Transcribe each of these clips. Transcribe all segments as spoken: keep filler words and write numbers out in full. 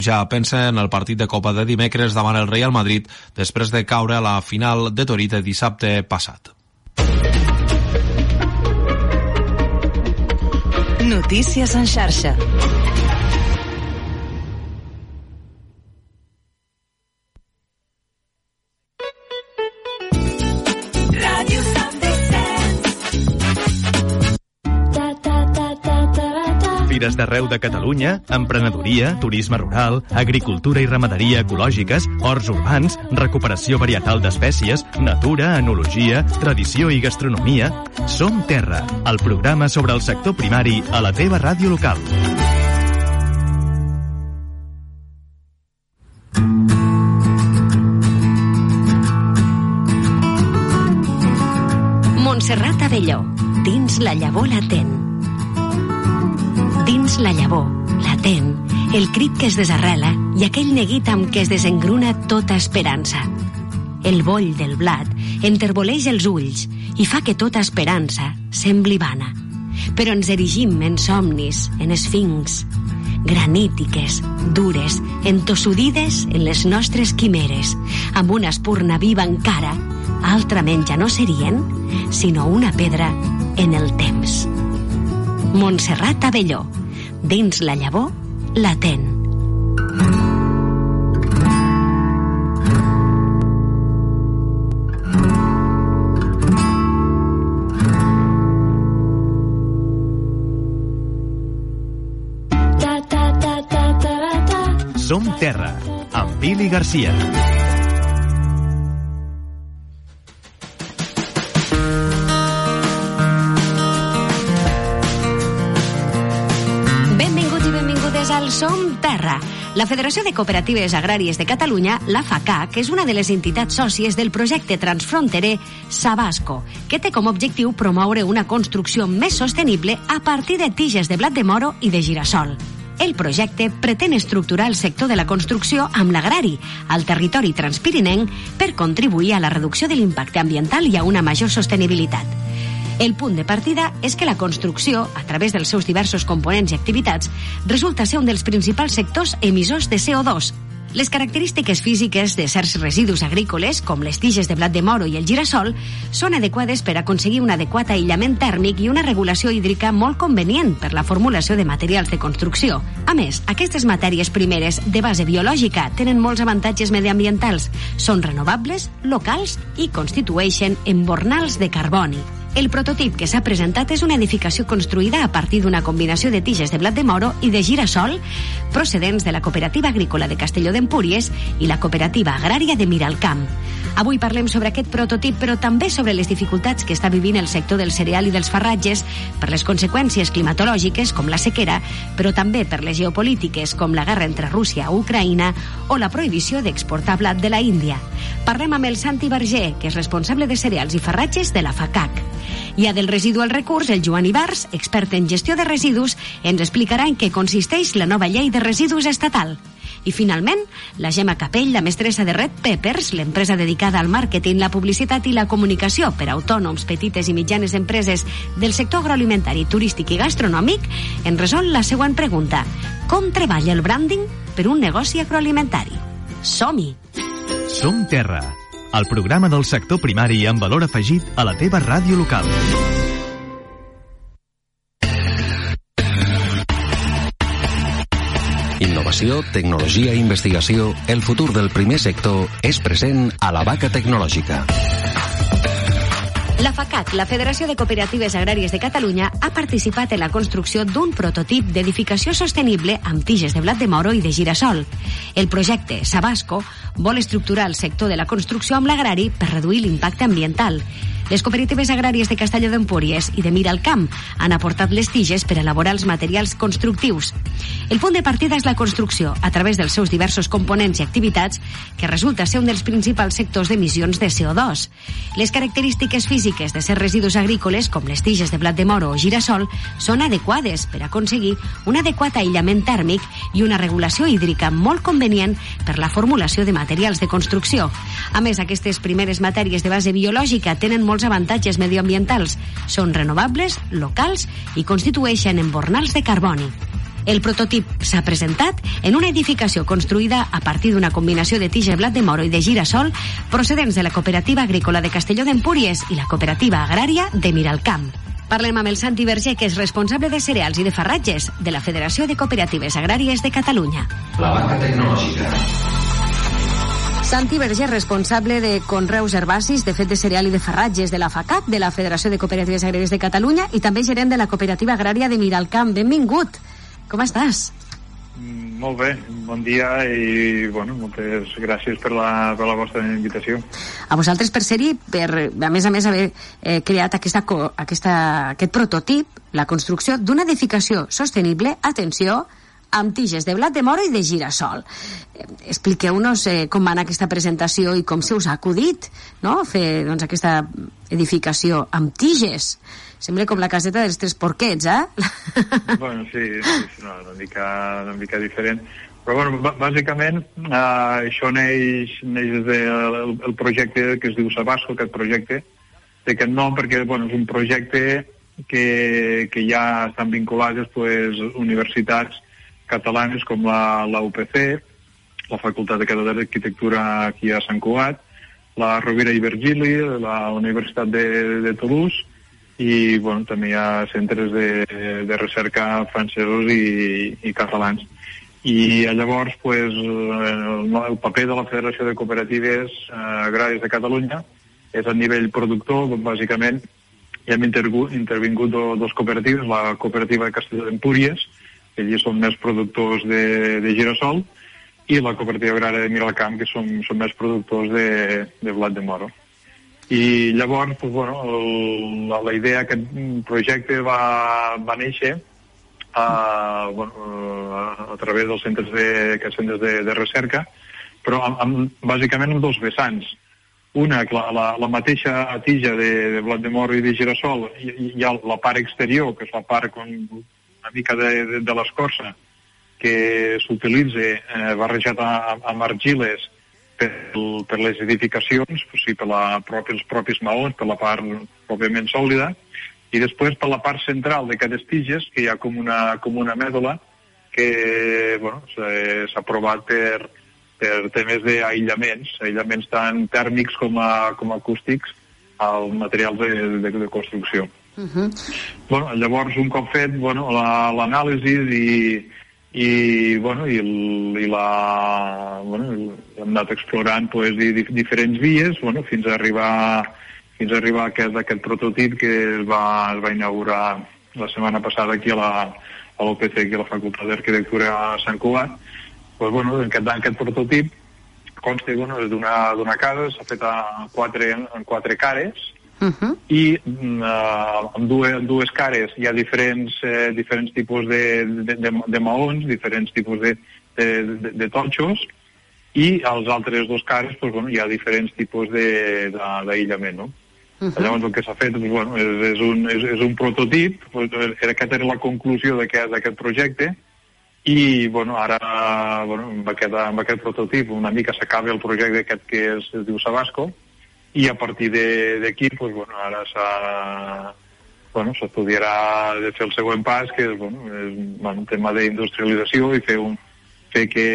ja pensa en el partit de Copa de dimecres davant el Real Madrid després de caure a la final de Torí de dissabte passat. Notícies en xarxa. Fires d'arreu de Catalunya, emprenedoria, turisme rural, agricultura i ramaderia ecològiques, horts urbans, recuperació varietal d'espècies, natura, enologia, tradició i gastronomia. Som Terra, el programa sobre el sector primari a la teva ràdio local. Montserrat Abelló, dins la llavor latent. Dins la llavor, latent, el crit que es desarrela i aquell neguit amb què es desengruna tota esperança. El boll del blat enterboleix els ulls i fa que tota esperança sembli vana. Però ens erigim en somnis, en esfinx, granítiques, dures, entossudides en les nostres quimeres, amb una espurna viva encara, altrament ja no serien, sinó una pedra en el temps. Montserrat Abelló, dins la llavor, latent. Som Terra, amb Pili Garcia. Som Terra. La Federació de Cooperatives Agràries de Catalunya, la FACAC, és una de les entitats sòcies del projecte transfronterer Sabasco, que té com a objectiu promoure una construcció més sostenible a partir de tiges de blat de moro i de girassol. El projecte pretén estructurar el sector de la construcció amb l'agrari al territori transpirinenc per contribuir a la reducció de l'impacte ambiental i a una major sostenibilitat. El punt de partida és que la construcció, a través dels seus diversos components i activitats, resulta ser un dels principals sectors emissors de C O dos. Les característiques físiques de certs residus agrícoles, com les tiges de blat de moro i el girassol, són adequades per aconseguir un adequat aïllament tèrmic i una regulació hídrica molt convenient per la formulació de materials de construcció. A més, aquestes matèries primeres de base biològica tenen molts avantatges mediambientals, són renovables, locals i constitueixen embornals de carboni. El prototip que s'ha presentat és una edificació construïda a partir d'una combinació de tiges de blat de moro i de girassol procedents de la Cooperativa Agrícola de Castelló d'Empúries i la Cooperativa Agrària de Miralcamp. Avui parlem sobre aquest prototip, però també sobre les dificultats que està vivint el sector del cereal i dels farratges per les conseqüències climatològiques, com la sequera, però també per les geopolítiques, com la guerra entre Rússia i Ucraïna o la prohibició d'exportar blat de la Índia. Parlem amb el Santi Verger, que és responsable de cereals i farratges de la FACAC. I a del residu al recurs, el Joan Ibars, expert en gestió de residus, ens explicarà en què consisteix la nova llei de residus estatal. I finalment, la Gemma Capell, la mestressa de Red Peppers, l'empresa dedicada al màrqueting, la publicitat i la comunicació per a autònoms, petites i mitjanes empreses del sector agroalimentari, turístic i gastronòmic, ens resol la següent pregunta. Com treballa el branding per un negoci agroalimentari? Som-hi! Som Terra, el programa del sector primari amb valor afegit a la teva ràdio local. Innovació, tecnologia i investigació, el futur del primer sector és present a la Vaca Tecnològica. La FACAC, la Federació de Cooperatives Agràries de Catalunya, ha participat en la construcció d'un prototip d'edificació sostenible amb tiges de blat de moro i de girassol. El projecte Sabasco vol estructurar el sector de la construcció amb l'agrari per reduir l'impacte ambiental. Les cooperatives agràries de Castelló d'Empúries i de Miralcamp han aportat les tiges per elaborar els materials constructius. El punt de partida és la construcció, a través dels seus diversos components i activitats, que resulta ser un dels principals sectors d'emissions de C O dos. Les característiques físiques de certs residus agrícoles, com les tiges de blat de moro o girassol, són adequades per aconseguir un adequat aïllament tèrmic i una regulació hídrica molt convenient per la formulació de materials de construcció. A més, aquestes primeres matèries de base biològica tenen molts avantatges medioambientals, són renovables, locals i constitueixen embornals de carboni. El prototip s'ha presentat en una edificació construïda a partir d'una combinació de tija de blat de moro i de girassol procedents de la Cooperativa Agrícola de Castelló d'Empúries i la Cooperativa Agrària de Miralcamp. Parlem amb el Santi Verger, que és responsable de cereals i de farratges de la Federació de Cooperatives Agràries de Catalunya. La banca tecnològica. Santi Verger, responsable de conreus herbacis, de fet de cereal i de farratges de la FACAC, de la Federació de Cooperatives Agràries de Catalunya, i també gerent de la Cooperativa Agrària de Miralcamp. Benvingut. Com estàs? Molt bé, bon dia i bueno, moltes gràcies per la, per la vostra invitació. A vosaltres per ser-hi, per a més a més haver eh, creat aquesta, aquesta, aquest prototip, la construcció d'una edificació sostenible, atenció, amb tiges de blat de moro i de girassol. Eh, expliqueu-nos eh, com va anar aquesta presentació i com se us ha acudit, no?, fer doncs, aquesta edificació amb tiges. Sembla com la caseta dels tres porquets, eh? Bueno, sí, sí no, una, mica, una mica diferent. Però, bueno, bàsicament, eh, això neix, neix des del el, el projecte que es diu Sabasco, aquest projecte, té aquest nom perquè, bueno, és un projecte que, que ja estan vinculades, pues, universitats catalanes com la, la U P C, la Facultat d'Arquitectura aquí a Sant Cugat, la Rovira i Virgili, la Universitat de, de Toulouse, i bueno, també hi ha centres de, de recerca francesos i, i catalans. I llavors pues, el, el paper de la Federació de Cooperatives eh, Agràries de Catalunya és a nivell productor. Bàsicament hi hem intervingut do, dos cooperatives, la Cooperativa de Castelló d'Empúries, que allí són més productors de, de girassol, i la Cooperativa Agrària de Miralcamp, que són, són més productors de, de blat de moro. I llavors, pues, bueno, el, la, la idea d'aquest projecte va, va néixer a, bueno, a, a través dels centres de, aquests centres de, de recerca, però amb, amb, bàsicament amb dos vessants. Una, la, la, la mateixa tija de, de blat de moro i de girassol, hi, hi ha la part exterior, que és la part con una mica de, de, de l'escorça, que s'utilitza eh, barrejat amb argiles per, per les edificacions, o sigui, per la, els propis maons, per la part pròpiament sòlida, i després per la part central d'aquestes tiges, que hi ha com una, com una mèdula que bueno, s'ha provat per, per temes d'aïllaments, aïllaments tant tèrmics com, a, com acústics als materials de, de, de construcció. Uh-huh. Bueno, llavors, un cop fet bueno, l'anàlisi i i, bueno, i, el, i la, bueno, hem anat explorant pues, di, di, diferents vies bueno, fins a arribar, fins a, arribar a aquest, aquest prototip que es va, es va inaugurar la setmana passada aquí a la, a l'O P C, aquí a la Facultat d'Arquitectura a Sant Cugat. Pues, bueno, aquest, aquest prototip consta bueno, d'una casa, s'ha fet a quatre, en quatre cares, Uh-huh. i uh, amb dues, dues cares hi ha diferents, eh, diferents tipus de, de, de, de maons, diferents tipus de, de, de, de totxos, i als altres dos cares pues, bueno, hi ha diferents tipus d'aïllament, no? Uh-huh. Llavors el que s'ha fet pues, bueno, és, és, un, és, és un prototip, pues, aquesta era la conclusió d'aquest projecte, i bueno, ara bueno, amb, aquest, amb aquest prototip una mica s'acaba el projecte aquest que es, es diu Sabasco, i a partir d'aquí, pues, bueno, ara s'ha, bueno, s'estudiarà de fer el següent pas, que és, bueno, és bueno, un tema d'industrialització i fer, un, fer que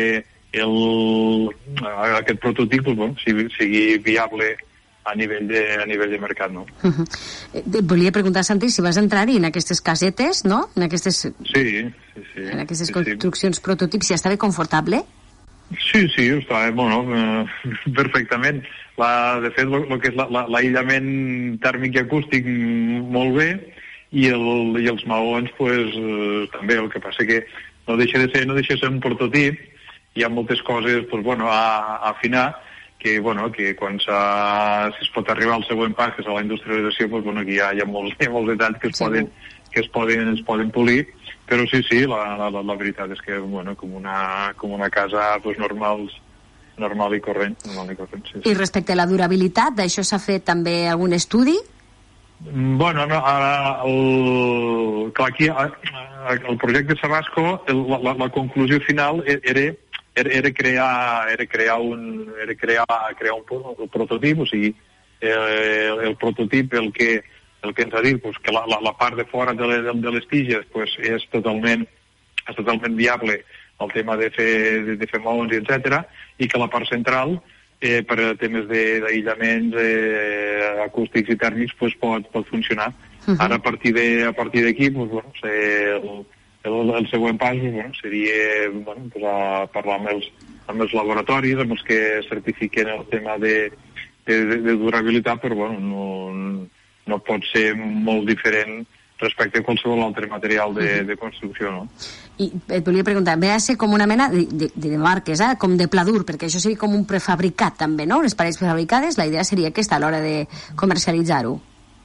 el, aquest prototip pues, bueno, sigui, sigui viable a nivell de, a nivell de mercat, no? Uh-huh. Volia preguntar, Santi, si vas entrar-hi en aquestes casetes, no? En aquestes, sí, sí, sí. En aquestes sí, construccions sí. Prototips, si estava confortable? Sí, sí, està, bueno, eh, perfectament. La, de fet, el que és l'aïllament tèrmic i acústic molt bé, i, el, i els maons pues, eh, també. El que passa que no deixa de ser, no deixa de ser un prototip, hi ha moltes coses pues, bueno, a, a afinar, que, bueno, que quan si es pot arribar al següent pas, que és a la industrialització, pues, bueno, aquí hi ha, hi ha molts, hi ha molts detalls que es, sí. poden, que es, poden, es poden polir, però sí, sí, la, la, la veritat és que, bueno, com una, com una casa pues, normal, normal i corrent. Normal i, corrent sí, sí. I respecte a la durabilitat, d'això s'ha fet també algun estudi? Bueno, no, ara, el, clar, aquí, el projecte Sabasco, el, la, la conclusió final era, era, era crear, era crear un, era crear, crear un, un prototip, o sigui, el, el prototip, el que, el que ens ha dit, pues, que la, la, la part de fora de, les, de les tiges pues, és totalment és totalment viable el tema de fer, de, de fer maons, etcètera, i que la part central, eh, per a temes d'aïllaments eh, acústics i tèrmics, pues, pot, pot funcionar. Uh-huh. Ara, a partir de, a partir d'aquí, pues, bueno, el, el, el següent pas pues, bueno, seria bueno, pues, a parlar amb els, amb els laboratoris, amb els que certifiquen el tema de, de, de durabilitat, però bueno, no, no pot ser molt diferent respecte a qualsevol altre material de, de construcció, no? I et volia preguntar, ve a ser com una mena de, de, de marques, eh? Com de pladur, perquè això seria com un prefabricat també, no? Les parets prefabricades, la idea seria aquesta a l'hora de comercialitzar-ho.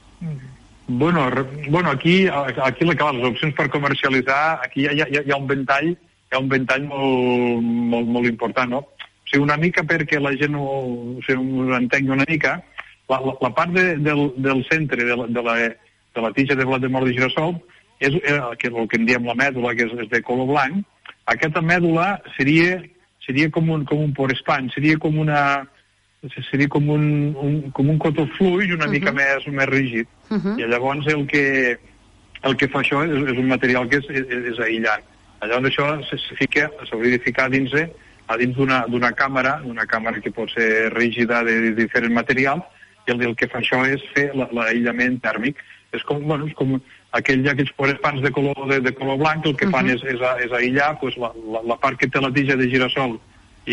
Bueno, bueno aquí, aquí clar, les opcions per comercialitzar, aquí hi ha, hi ha, hi ha un ventall, hi ha un ventall molt, molt, molt important, no? O sigui, una mica perquè la gent ho, o sigui, ho entengui una mica, la, la, la part de, del, del centre de la, de, la, de la tija de blat de mort de girassol és eh, que el que en diem la mèdula, que és, és de color blanc. Aquesta mèdula seria, seria com un, com un porespany, seria com una... seria com un, un, com un cotó fluix una uh-huh. mica més, més rígid. Uh-huh. I llavors el que, el que fa això és, és un material que és, és, és aïllant. Llavors això s'hauria de ficar dins, a dins d'una càmera, una càmera que pot ser rígida de, de diferents materials, i el, el que fa això és fer l'aïllament tèrmic. És com, bueno, és com aquell, aquells porespans de color, de, de color blanc, el que uh-huh. fan és, és, és aïllar pues, la, la, la part que té la tija de girassol i,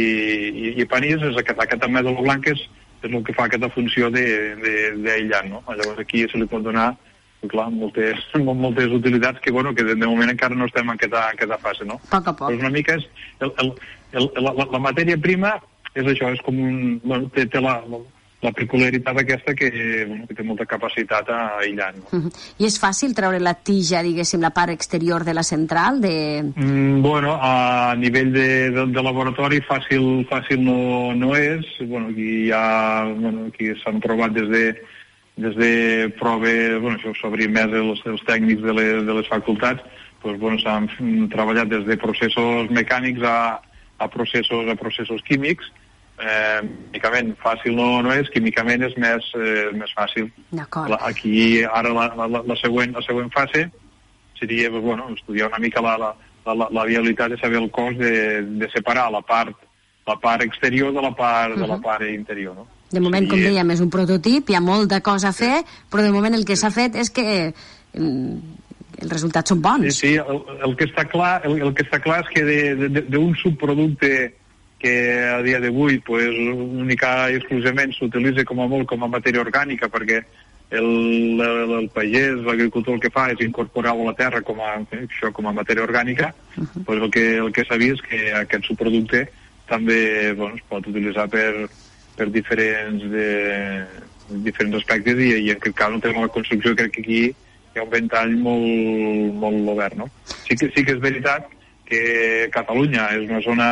i, i panís, és aquest, aquesta mèdula blanca és, és el que fa aquesta funció d'aïllant, no? Llavors aquí se li pot donar, clar, moltes, moltes utilitats que, bueno, que de, de moment encara no estem en aquesta, en aquesta fase, no? Poc a poc. Però una mica és, el, el, el, la, la matèria prima és això, és com un, bueno, té, té la, la peculiaritat aquesta que, bueno, que té molta capacitat a aïllar, no? Uh-huh. I és fàcil treure la tija, diguéssim, la part exterior de la central? De... Mm, bueno, a nivell de, de, de laboratori fàcil, fàcil no, no és. Bueno, aquí hi ha, bueno, aquí s'han provat des de, des de prove, bueno, això s'obrir més els, els tècnics de les, de les facultats, doncs, bueno, s'han treballat des de processos mecànics a, a, processos, a processos químics. Eh, químicament fàcil no, no és, químicament és més, eh, més fàcil. La, aquí ara la, la, la, següent, la següent fase seria bueno, estudiar una mica la, la, la, la viabilitat de saber el cost de, de separar la part, la part exterior de la part, uh-huh. de la part interior, no? De moment, sí, com dèiem, és un prototip, hi ha molta cosa a fer, sí. però de moment el que s'ha fet és que eh, els resultats són bons. Sí, sí, el, el, que està clar, el, el que està clar és que d'un subproducte que a dia d'avui pues, única i exclusivament s'utilitza com a molt com a matèria orgànica perquè el, el, el pagès, l'agricultor el que fa és incorporar-ho a la terra com a, això, com a matèria orgànica, uh-huh. pues el que, el que s'ha vist és que aquest subproducte també bueno, es pot utilitzar per, per diferents, de, diferents aspectes i, i en aquest cas no tenim la construcció, crec que aquí hi ha un ventall molt, molt obert, no? Sí que, sí que és veritat que Catalunya és una zona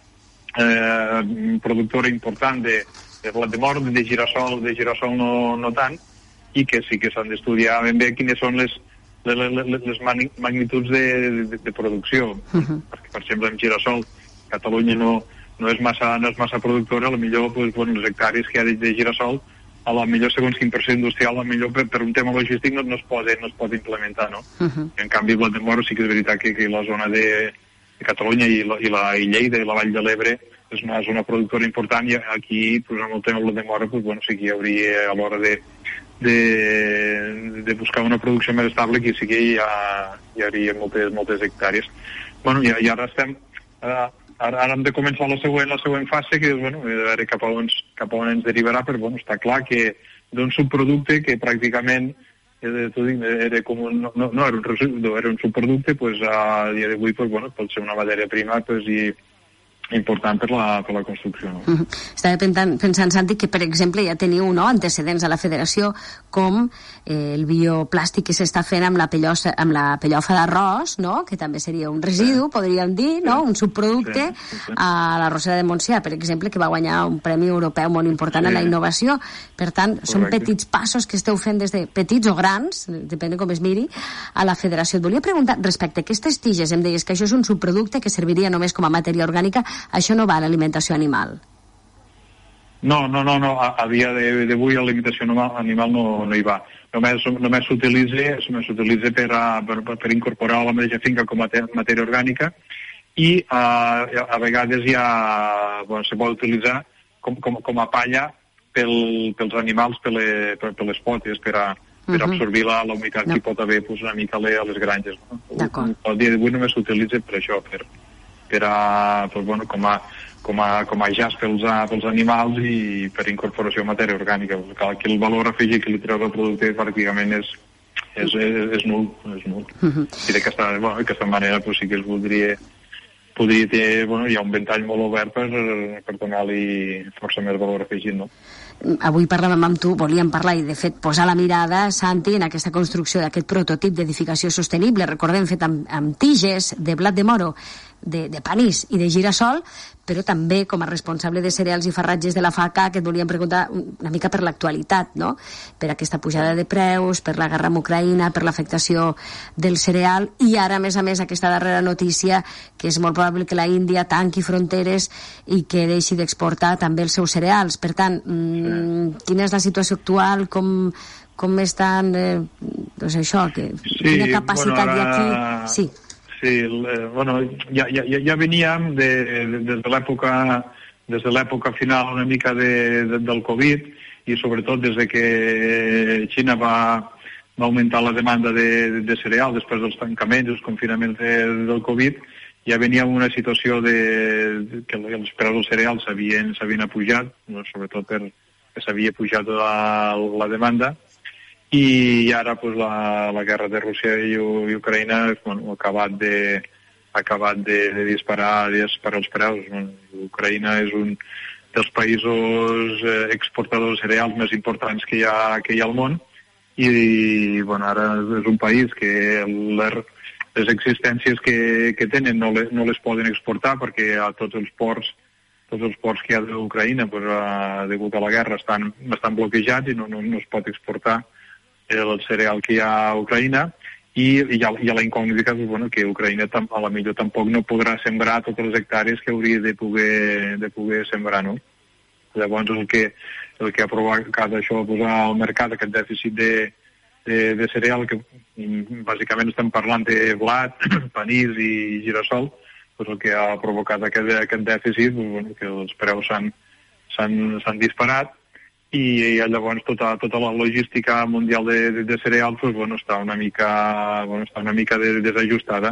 Eh, productora important de, de blat de mort, de girassol, de girassol no, no tant, i que sí que s'han d'estudiar ben bé quines són les, les, les, les magnituds de, de, de producció. Uh-huh. Perquè, per exemple, en girassol, Catalunya no, no, és, massa, no és massa productora, a lo millor pues, bueno, les hectàrees que hi ha de, de girassol, a lo millor segons quin procés industrial, a lo millor per, per un tema logístic no, no, es pot, no es pot implementar, no? Uh-huh. En canvi, blat de mort sí que és veritat que, que la zona de de Catalunya i, la, i, la, i Lleida i la Vall de l'Ebre és una zona productora important i aquí, pues, amb el tema de mora, pues, bueno, sí que hi hauria a l'hora de, de, de buscar una producció més estable que sí que hi, ha, hi hauria moltes, moltes hectàrees. Bueno, i, i ara estem ara, ara hem de començar la següent, la següent fase que és, bueno, a veure cap a on, cap a on ens derivarà, però bueno, està clar que d'un subproducte que pràcticament era com un, no, no era un residu, era un subproducte, pues a dia d'avui pues, bueno, pot ser una matèria prima pues, i important per la, per la construcció. No? Uh-huh. Estava pensant, pensant, Santi, que per exemple ja teniu no, antecedents a la federació com eh, el bioplàstic que s'està fent amb la, pellosa, amb la pellofa d'arròs, no? Que també seria un residu, sí. podríem dir, no? Un subproducte sí, sí, sí. a la Rosera de Montsià, per exemple, que va guanyar un premi europeu molt important sí. en la innovació. Per tant, Correcte. Són petits passos que esteu fent des de petits o grans, depèn de com es miri, a la federació. Et volia preguntar, respecte a aquestes tiges, em deies que això és un subproducte que serviria només com a matèria orgànica. Això no va a l'alimentació animal? No, no, no, no. A, a dia d'avui la limitació animal no, no hi va. Només, només s'utilitza només s'utilitza per, a, per, per incorporar a la mateixa finca com a matèria orgànica i a, a vegades ja bueno, se pot utilitzar com, com, com a palla pel, pels animals, per, le, per, per les potes, per, a, per uh-huh. absorbir la, la humitat no. que hi pot haver pues, una mica a les granges. No? El dia d'avui només s'utilitza per això, per, per a, pues, bueno, com a com a, com a jaç pels, pels animals i per incorporació de matèria orgànica. Aquí el valor afegit que li treu el producte pràcticament és, és, és, és nul. És nul. Uh-huh. I d'aquesta bueno, manera pues, sí que es voldria podria ter, bueno, hi ha un ventall molt obert per, per donar-li força més valor afegit, no? Avui parlàvem amb tu, volíem parlar i de fet posar la mirada, Santi, en aquesta construcció d'aquest prototip d'edificació sostenible, recordem, fet amb, amb tiges de blat de moro, de, de panís i de girassol, però també com a responsable de cereals i farratges de la FACA, que et volíem preguntar una mica per l'actualitat, no? Per aquesta pujada de preus, per la guerra amb Ucraïna, per l'afectació del cereal, i ara, a més a més, aquesta darrera notícia, que és molt probable que la Índia tanqui fronteres i que deixi d'exportar també els seus cereals. Per tant, mmm, quina és la situació actual? Com, com estan, eh, doncs això, que, sí, quina capacitat bueno, ara... hi ha aquí? Sí. Sí, eh, bueno, ja, ja, ja veníem de, de, des de l'època des de l'època final una mica de, de, del Covid i sobretot des de que Xina va, va augmentar la demanda de, de, de cereal després dels tancaments, dels confinaments de, del Covid, ja veníem en una situació de, de que els preus dels cereals s'havien s'havien apujat, no, sobretot perquè s'havia pujat la, la demanda. I ara pues, la, la guerra de Rússia i, i Ucraïna bueno, ha acabat de, ha acabat de, de disparar, de disparar els preus. Bueno, Ucraïna és un dels països eh, exportadors de cereals més importants que hi ha, que hi ha al món i, i bueno, ara és un país que les, les existències que, que tenen no, le, no les poden exportar perquè a tots els ports tots els ports que hi ha d'Ucraïna pues, a, degut a la guerra estan, estan bloquejats i no, no, no es pot exportar el cereal que hi ha a Ucraïna i hi ha, hi ha la incògnita que, bueno, que Ucraïna tam, a la millor tampoc no podrà sembrar totes les hectàrees que hauria de poder, de poder sembrar, no? Llavors el que, el que ha provocat això posar al mercat aquest dèficit de, de, de cereal que bàsicament estem parlant de blat, panís i girassol, pues el que ha provocat aquest, aquest dèficit pues, bueno, que els preus s'han disparat i, i llavors tota, tota la logística mundial de, de, de cereals pues, bueno, està una mica, bueno, està una mica de, desajustada.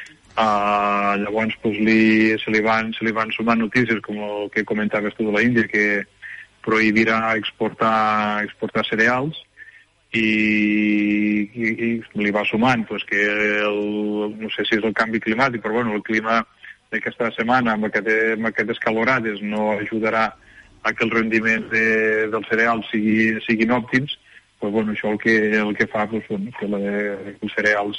Uh, llavors pues, li, se, li van, se li van sumar notícies com el que comentaves tu de la Índia, que prohibirà exportar, exportar cereals i, i, i li va sumant pues, que el, no sé si és el canvi climàtic, però bueno, el clima d'aquesta setmana amb, aquest, amb aquestes calorades no ajudarà a que els rendiments de, dels cereals sigui, siguin òptims, pues, bueno, això el que, el que fa pues, bueno, que, la, que els cereals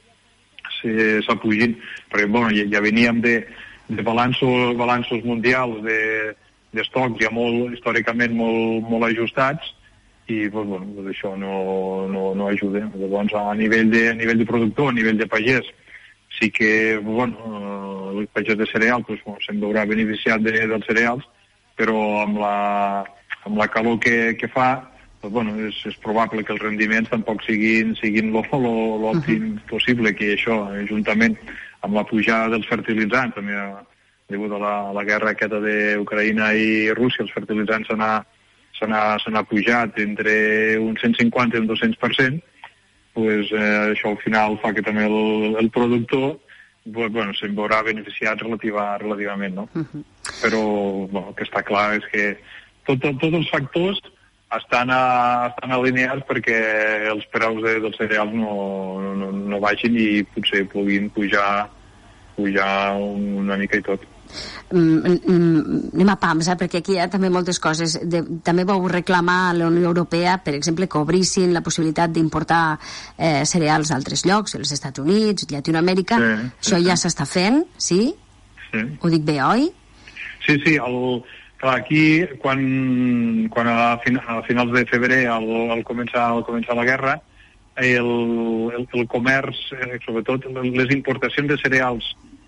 s'apugin. Perquè bueno, ja, ja veníem de, de balanços, balanços mundials d'estocs de, ja molt, històricament molt, molt ajustats i pues, bueno, pues, això no, no, no ajuda. Llavors, a nivell de, a nivell de productor, a nivell de pagès, sí que bueno, el pagès de cereal pues, bueno, se'n veurà beneficiat de, dels cereals, però amb la, amb la calor que, que fa, doncs, bueno, és, és probable que els rendiments tampoc siguin, siguin l'òptim uh-huh. possible, que això, juntament amb la pujada dels fertilitzants, també degut a la, a la guerra aquesta d'Ucraïna i Rússia, els fertilitzants s'han pujat entre un cent cinquanta i un dos-cents per cent, pues, eh, això al final fa que també el, el productor bueno, se'n veurà beneficiat relativa, relativament, no? Uh-huh. Però bueno, el que està clar és que tots tot, tot els factors estan, a, estan alineats perquè els preus de, dels cereals no, no, no baixin i potser puguin pujar, pujar una mica i tot. Mm, mm, anem a pams, eh? Perquè aquí hi ha també moltes coses. De, també vau reclamar a la Unió Europea, per exemple, que obrissin la possibilitat d'importar eh, cereals d'altres llocs, els Estats Units, Llatinoamèrica. Sí, sí, això ja s'està fent, sí? Sí. Ho dic bé, oi? Sí, sí. El, clar, aquí, quan, quan a, fin, a finals de febrer, al, al, començar, al començar la guerra, el, el, el comerç, eh, sobretot les importacions de cereals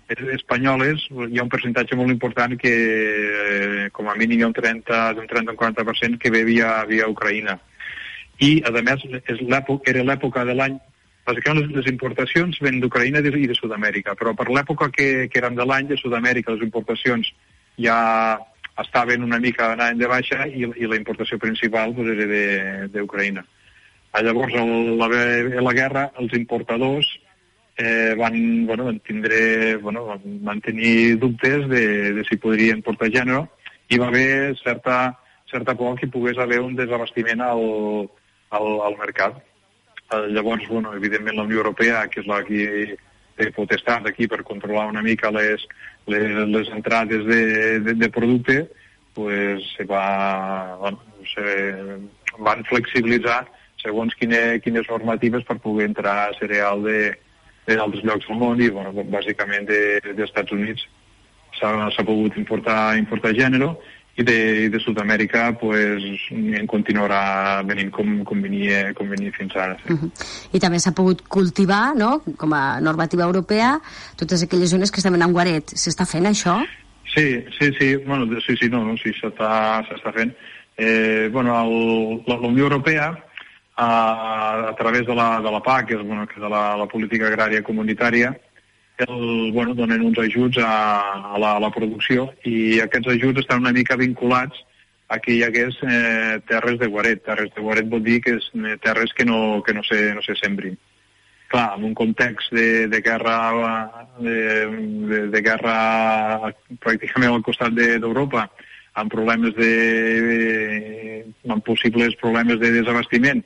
espanyoles hi ha un percentatge molt important que eh, com a mínim hi ha un trenta, d'un trenta a un quaranta per cent que ve via, via Ucraïna. I, a més, és era l'època de l'any, bàsicament les, les importacions ven d'Ucraïna i de Sud-amèrica, però per l'època que, que eren de l'any de Sud-amèrica les importacions ja estaven una mica anant de baixa i, i la importació principal pues, era d'Ucraïna. Llavors, a la, a la guerra, els importadors Eh, van, bueno, van, tindre, bueno, van tenir dubtes de, de si podrien portar gènere i va haver certa, certa por que pogués haver un desabastiment al, al, al mercat. Eh, llavors, bueno, evidentment la Unió Europea, que és la que té potestat aquí per controlar una mica les, les, les entrades de, de, de producte, pues, se va, bueno, se van flexibilitzar segons quine, quines normatives per poder entrar cereal de d'altres llocs del món i, bueno, bàsicament de, dels Estats Units s'ha pogut importar, importar gènere i de, de Sud-amèrica pues, en continuarà venint com, com, venia, com venia fins ara. Sí. Uh-huh. I també s'ha pogut cultivar, no?, com a normativa europea, totes aquelles zones que estaven en guaret. S'està fent això? Sí, sí, sí, bueno, sí, sí, no, no sí, s'està fent. Eh, bueno, el, la, la Unió Europea A, a través de la, de la P A C, que és, bueno, que és de la, la política agrària comunitària, el, bueno, donen uns ajuts a, a, la, a la producció i aquests ajuts estan una mica vinculats a que hi hagués eh, terres de guaret. Terres de guaret vol dir que és eh, terres que no, que no, se, no se sembrin. Clar, en un context de, de guerra de, de, de guerra pràcticament al costat d'Europa, de, amb problemes de... amb possibles problemes de desabastiment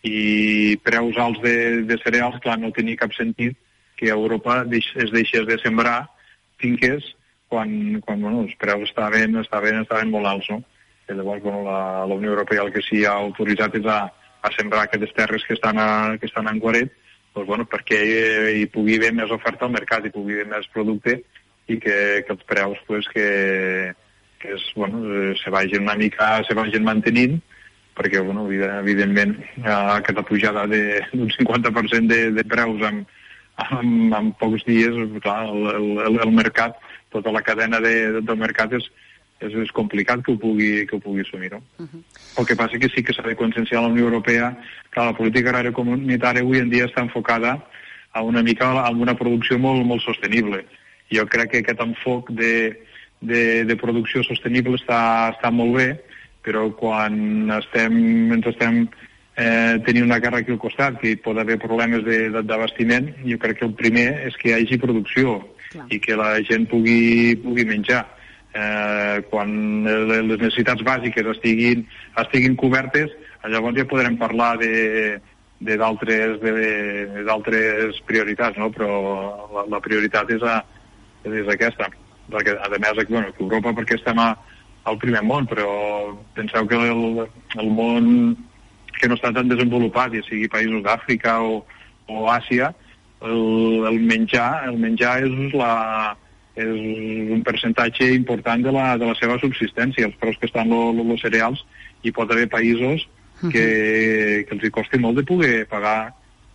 i preus alts de, de cereals, clar, no tenia cap sentit que a Europa deix, es deixés de sembrar finques quan, quan bueno, els preus estaven, estaven, estaven molt alts, no? I llavors, bueno, la, la Unió Europea el que sí ha autoritzat és a, a sembrar aquestes terres que estan, a, que estan en guaret, doncs, bueno, perquè hi pugui haver més oferta al mercat, hi pugui haver més producte i que, que els preus, pues, que, que és, bueno, se vagin una mica, se vagin mantenint, perquè, bueno, evidentment, aquesta pujada d'un cinquanta per cent de, de preus en, en, en pocs dies, clar, el, el, el mercat, tota la cadena de, del mercat és, és, és complicat que ho pugui, que ho pugui assumir, no? Uh-huh. El que passa que sí que s'ha de conscienciar la Unió Europea que la política agrària comunitària avui en dia està enfocada a una mica a una producció molt, molt sostenible. Jo crec que aquest enfoc de, de, de producció sostenible està, està molt bé, però quan estem, ens estem eh, tenint una guerra aquí al costat, que hi pot haver problemes d'abastiment, jo crec que el primer és que hi hagi producció. Clar. I que la gent pugui, pugui menjar. Eh, quan les necessitats bàsiques estiguin, estiguin cobertes, llavors ja podrem parlar de de d'altres de, de, d'altres prioritats, no? Però la, la prioritat és, a, és aquesta. Perquè, a més, bueno, que Europa, perquè estem a al primer món, però penseu que el, el món que no està tan desenvolupat, ja sigui països d'Àfrica o, o Àsia, el, el menjar el menjar és, la, és un percentatge important de la, de la seva subsistència. Els preus que estan els cereals, hi pot haver països que, que els hi costi molt de poder pagar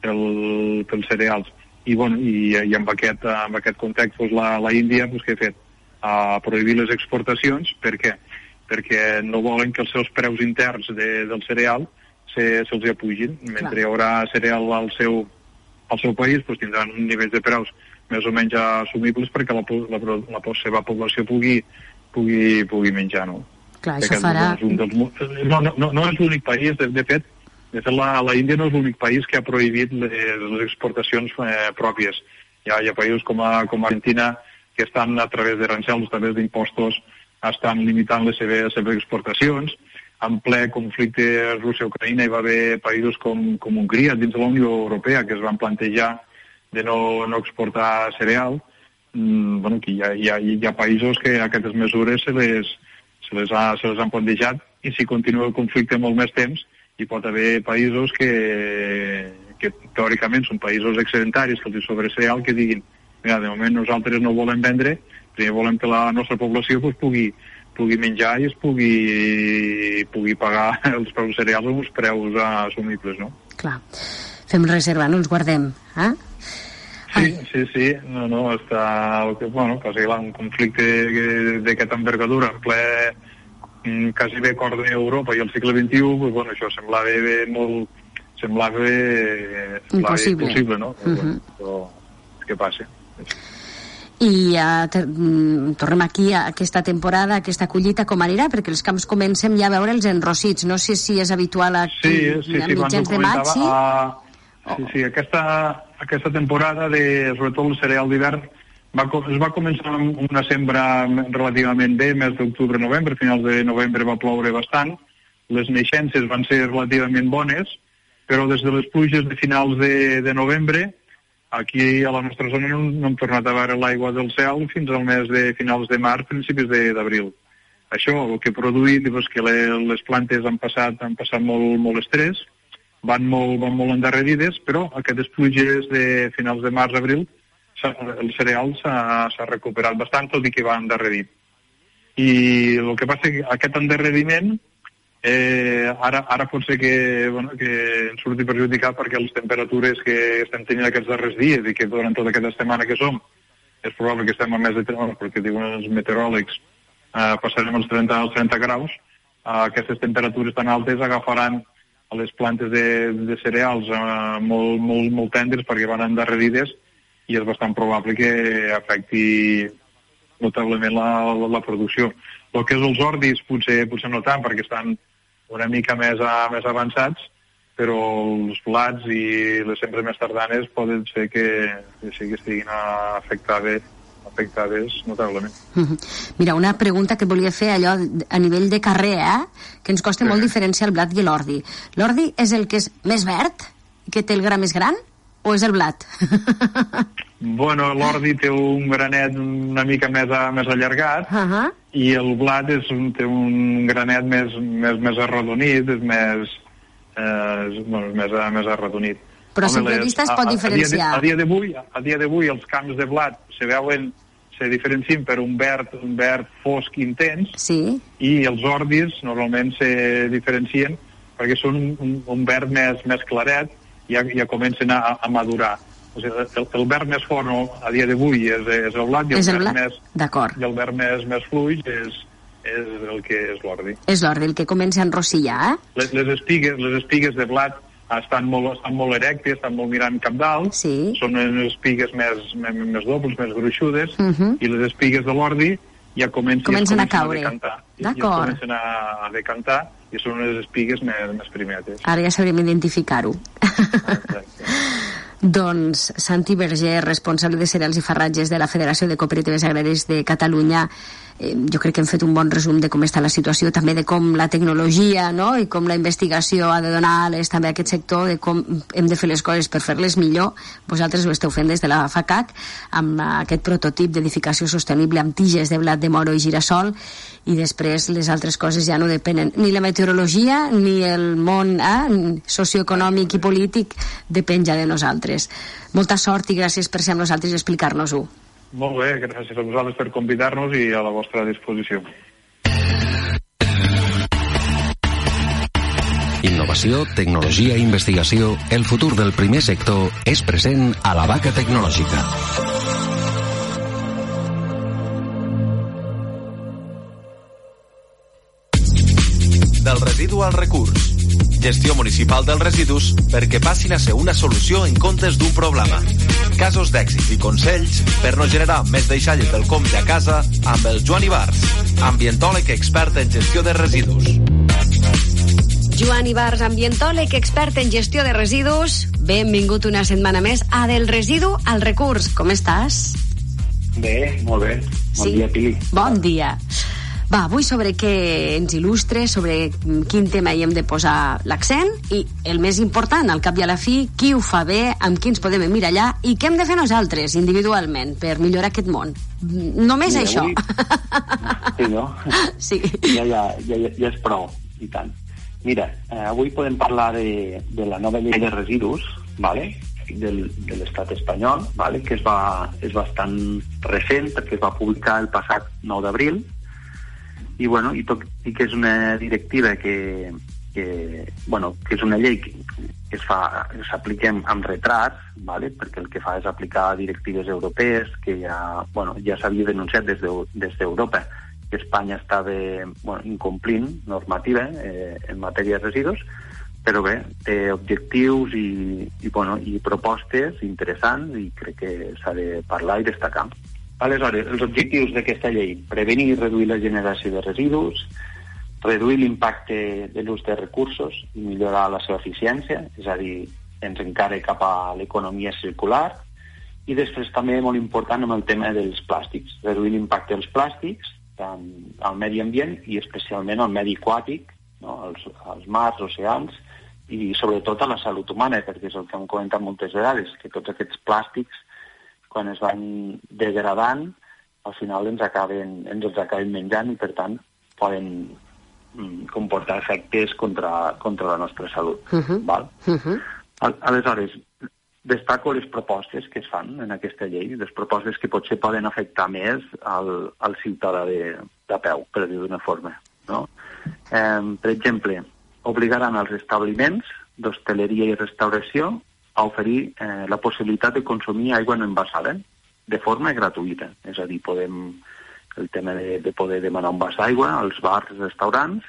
el, pels cereals. I, bueno, i, i amb, aquest, amb aquest context, doncs, la, la Índia, doncs, què ha fet? A prohibir les exportacions. Per què? Perquè no volen que els seus preus interns de, del cereal se, se'ls apugin. Mentre hi haurà cereal al seu, al seu país, doncs tindran un nivell de preus més o menys assumibles perquè la, la, la, la seva població pugui, pugui, pugui menjar, no? Clar, això farà... Dels, no, no, no, no és l'únic país, de, de fet, de fet la, la Índia no és l'únic país que ha prohibit les, les exportacions eh, pròpies. Hi ha, hi ha països com, a, com Argentina que estan a través de arancels, a través d'impostos, estan limitant les seves, les seves exportacions. En ple conflicte Rússia-Ucraïna hi va haver països com, com Hongria dins de la Unió Europea que es van plantejar de no, no exportar cereal. Mm, bueno, que hi ha, hi, ha, hi ha països que aquestes mesures se les, se les, ha, se les han plantejat i si continua el conflicte molt més temps hi pot haver països que, que teòricament són països excedentaris que els hi sobre cereal que diguin mira, de moment nosaltres no volem vendre, primer volem que la nostra població pues, pugui, pugui menjar i es pugui, pugui pagar els preus cereals amb uns preus assumibles, no? Clar. Fem reserva, no ens guardem, eh? Sí, sí, sí, no, no, està, bueno, quasi un conflicte d'aquesta envergadura, en ple, quasi bé cor d'Europa i al segle vint-i-u, pues, bueno, això semblava molt, semblava, semblava impossible. impossible, no? Uh -huh. Però, què passa? I uh, ter tornem aquí a aquesta temporada, a aquesta collita, com anirà? Perquè els camps comencem ja a veure'ls enrossits. No sé si és habitual aquí sí, sí, a sí, mitjans de maig, sí? A... Sí, sí, aquesta, aquesta temporada, de, sobretot el cereal d'hivern, va, es va començar amb una sembra relativament bé, mes d'octubre, novembre, a finals de novembre va ploure bastant, les naixences van ser relativament bones, però des de les pluges de finals de, de novembre, aquí a la nostra zona no, no hem tornat a veure l'aigua del cel fins al mes de finals de març, principis d'abril. Això, el que ha produït és que les, les plantes han passat, han passat molt, molt estrès, van molt, van molt endarrerides, però aquestes pluges de finals de març-abril el cereal s'ha recuperat bastant, tot i que va endarrerit. I el que passa és que aquest endarreriment eh, ara, ara pot ser que, bueno, que ens surti perjudicat perquè les temperatures que estem tenint aquests darrers dies i que durant tota aquesta setmana que som, és probable que estem a més de trenta, perquè diuen els meteoròlegs, eh, passarem els trenta, els trenta graus, eh, aquestes temperatures tan altes agafaran a les plantes de, de cereals eh, molt, molt, molt tendres perquè van endarrerides i és bastant probable que afecti notablement la, la, la producció. El que és els ordis potser, potser no tant perquè estan una mica més, a, més avançats, però els blats i les sembres més tardanes poden ser que, que, sí que estiguin afectades afectades notablement. Mm-hmm. Mira, una pregunta que volia fer allò a nivell de carrer, eh? Que ens costa sí. molt diferenciar el blat i l'ordi. L'ordi és el que és més verd, que té el gra més gran, o és el blat? Bueno, l'ordi té un granet una mica més, a, més allargat, uh-huh. i el blat és un, té un granet més, més, més arrodonit, és més, eh, bueno, més, més arrodonit. Però a simple vista es pot a, diferenciar. A dia d'avui, a dia d'avui els camps de blat se veuen, se diferencien per un verd, un verd fosc intens, sí. i els ordis normalment se diferencien perquè són un, un, un verd més, més claret i ja, ja comencen a, a madurar. O sigui, el, el verd més fort no, a dia d'avui és, és el blat i el, el verd, blat? Més, i el verd més, més fluix és, és el que és l'ordi. És l'ordi, el que comença a enrossillar, eh? Les, les, espigues, les espigues de blat estan molt, estan molt erectes, estan molt mirant cap dalt, sí. són les espigues més, més, més dobles, més gruixudes, uh-huh. i les espigues de l'ordi ja comencen, comencen, ja a caure. A decantar. D'acord. Ja comencen a, a decantar i són les espigues més, més primetes. Ara ja sabríem identificar-ho. Exacte. Doncs Santi Berger, responsable de cereals i farratges de la Federació de Cooperatives Agràries de Catalunya, eh, jo crec que hem fet un bon resum de com està la situació, també de com la tecnologia, no?, i com la investigació ha de donar ales també a aquest sector, de com hem de fer les coses per fer-les millor. Vosaltres ho esteu fent des de la FACAC amb aquest prototip d'edificació sostenible amb tiges de blat de moro i girassol, i després les altres coses ja no depenen, ni la meteorologia ni el món eh, socioeconòmic i polític depèn ja de nosaltres. Molta sort i gràcies per ser amb nosaltres i explicar-nos-ho. Molt bé, gràcies a vosaltres per convidar-nos i a la vostra disposició. Innovació, tecnologia i investigació, el futur del primer sector és present a la Vaca Tecnològica. Del residu al recurs. Gestió municipal dels residus perquè passin a ser una solució en comptes d'un problema. Casos d'èxit i consells per no generar més deixalles del compte a casa amb el Joan Ibars, ambientòleg expert en gestió de residus. Joan Ibars, ambientòleg expert en gestió de residus, benvingut una setmana més a Del residu al recurs. Com estàs? Bé, molt bé. Bon sí? dia, Pili. Bon dia. Va, avui sobre què ens il·lustre, sobre quin tema hi hem de posar l'accent i, el més important, al cap i a la fi, qui ho fa bé, amb qui ens podem emmirallar i què hem de fer nosaltres, individualment, per millorar aquest món. Només Mira, això. Avui... Sí, no? Sí. Ja, ja, ja, ja és prou, i tant. Mira, eh, avui podem parlar de, de la nova llei de residus, ¿vale? del, de l'estat espanyol, ¿vale? Que és, va, és bastant recent perquè es va publicar el passat nou d'abril, i, bueno, i, tot, i que és una directiva que, que, bueno, que és una llei que, que es fa, s'aplica amb retrats, ¿vale? Perquè el que fa és aplicar directives europees que ja, bueno, ja s'havia denunciat des de, des d'Europa que Espanya estava, bueno, incomplint normativa eh, en matèria de residus, però bé, té objectius i, i, bueno, i propostes interessants i crec que s'ha de parlar i destacar. Aleshores, els objectius d'aquesta llei: prevenir i reduir la generació de residus, reduir l'impacte de l'ús de recursos i millorar la seva eficiència, és a dir, ens encara cap a l'economia circular, i després també molt important amb el tema dels plàstics, reduir l'impacte dels plàstics tant al medi ambient i especialment al medi aquàtic, no? als, als mars, oceans, i sobretot a la salut humana, perquè és el que hem comentat moltes vegades, que tots aquests plàstics, quan es van degradant, al final ens acaben, ens els acaben menjant i, per tant, poden mm, comportar efectes contra, contra la nostra salut. Uh-huh. Val? Uh-huh. Aleshores, destaco les propostes que es fan en aquesta llei, les propostes que potser poden afectar més al, al ciutadà de, de peu, per dir d'una forma. No? Eh, per exemple, obligaran als establiments d'hostaleria i restauració a oferir eh, la possibilitat de consumir aigua no envasada de forma gratuïta. És a dir, podem, el tema de, de poder demanar un vas d'aigua als bars i restaurants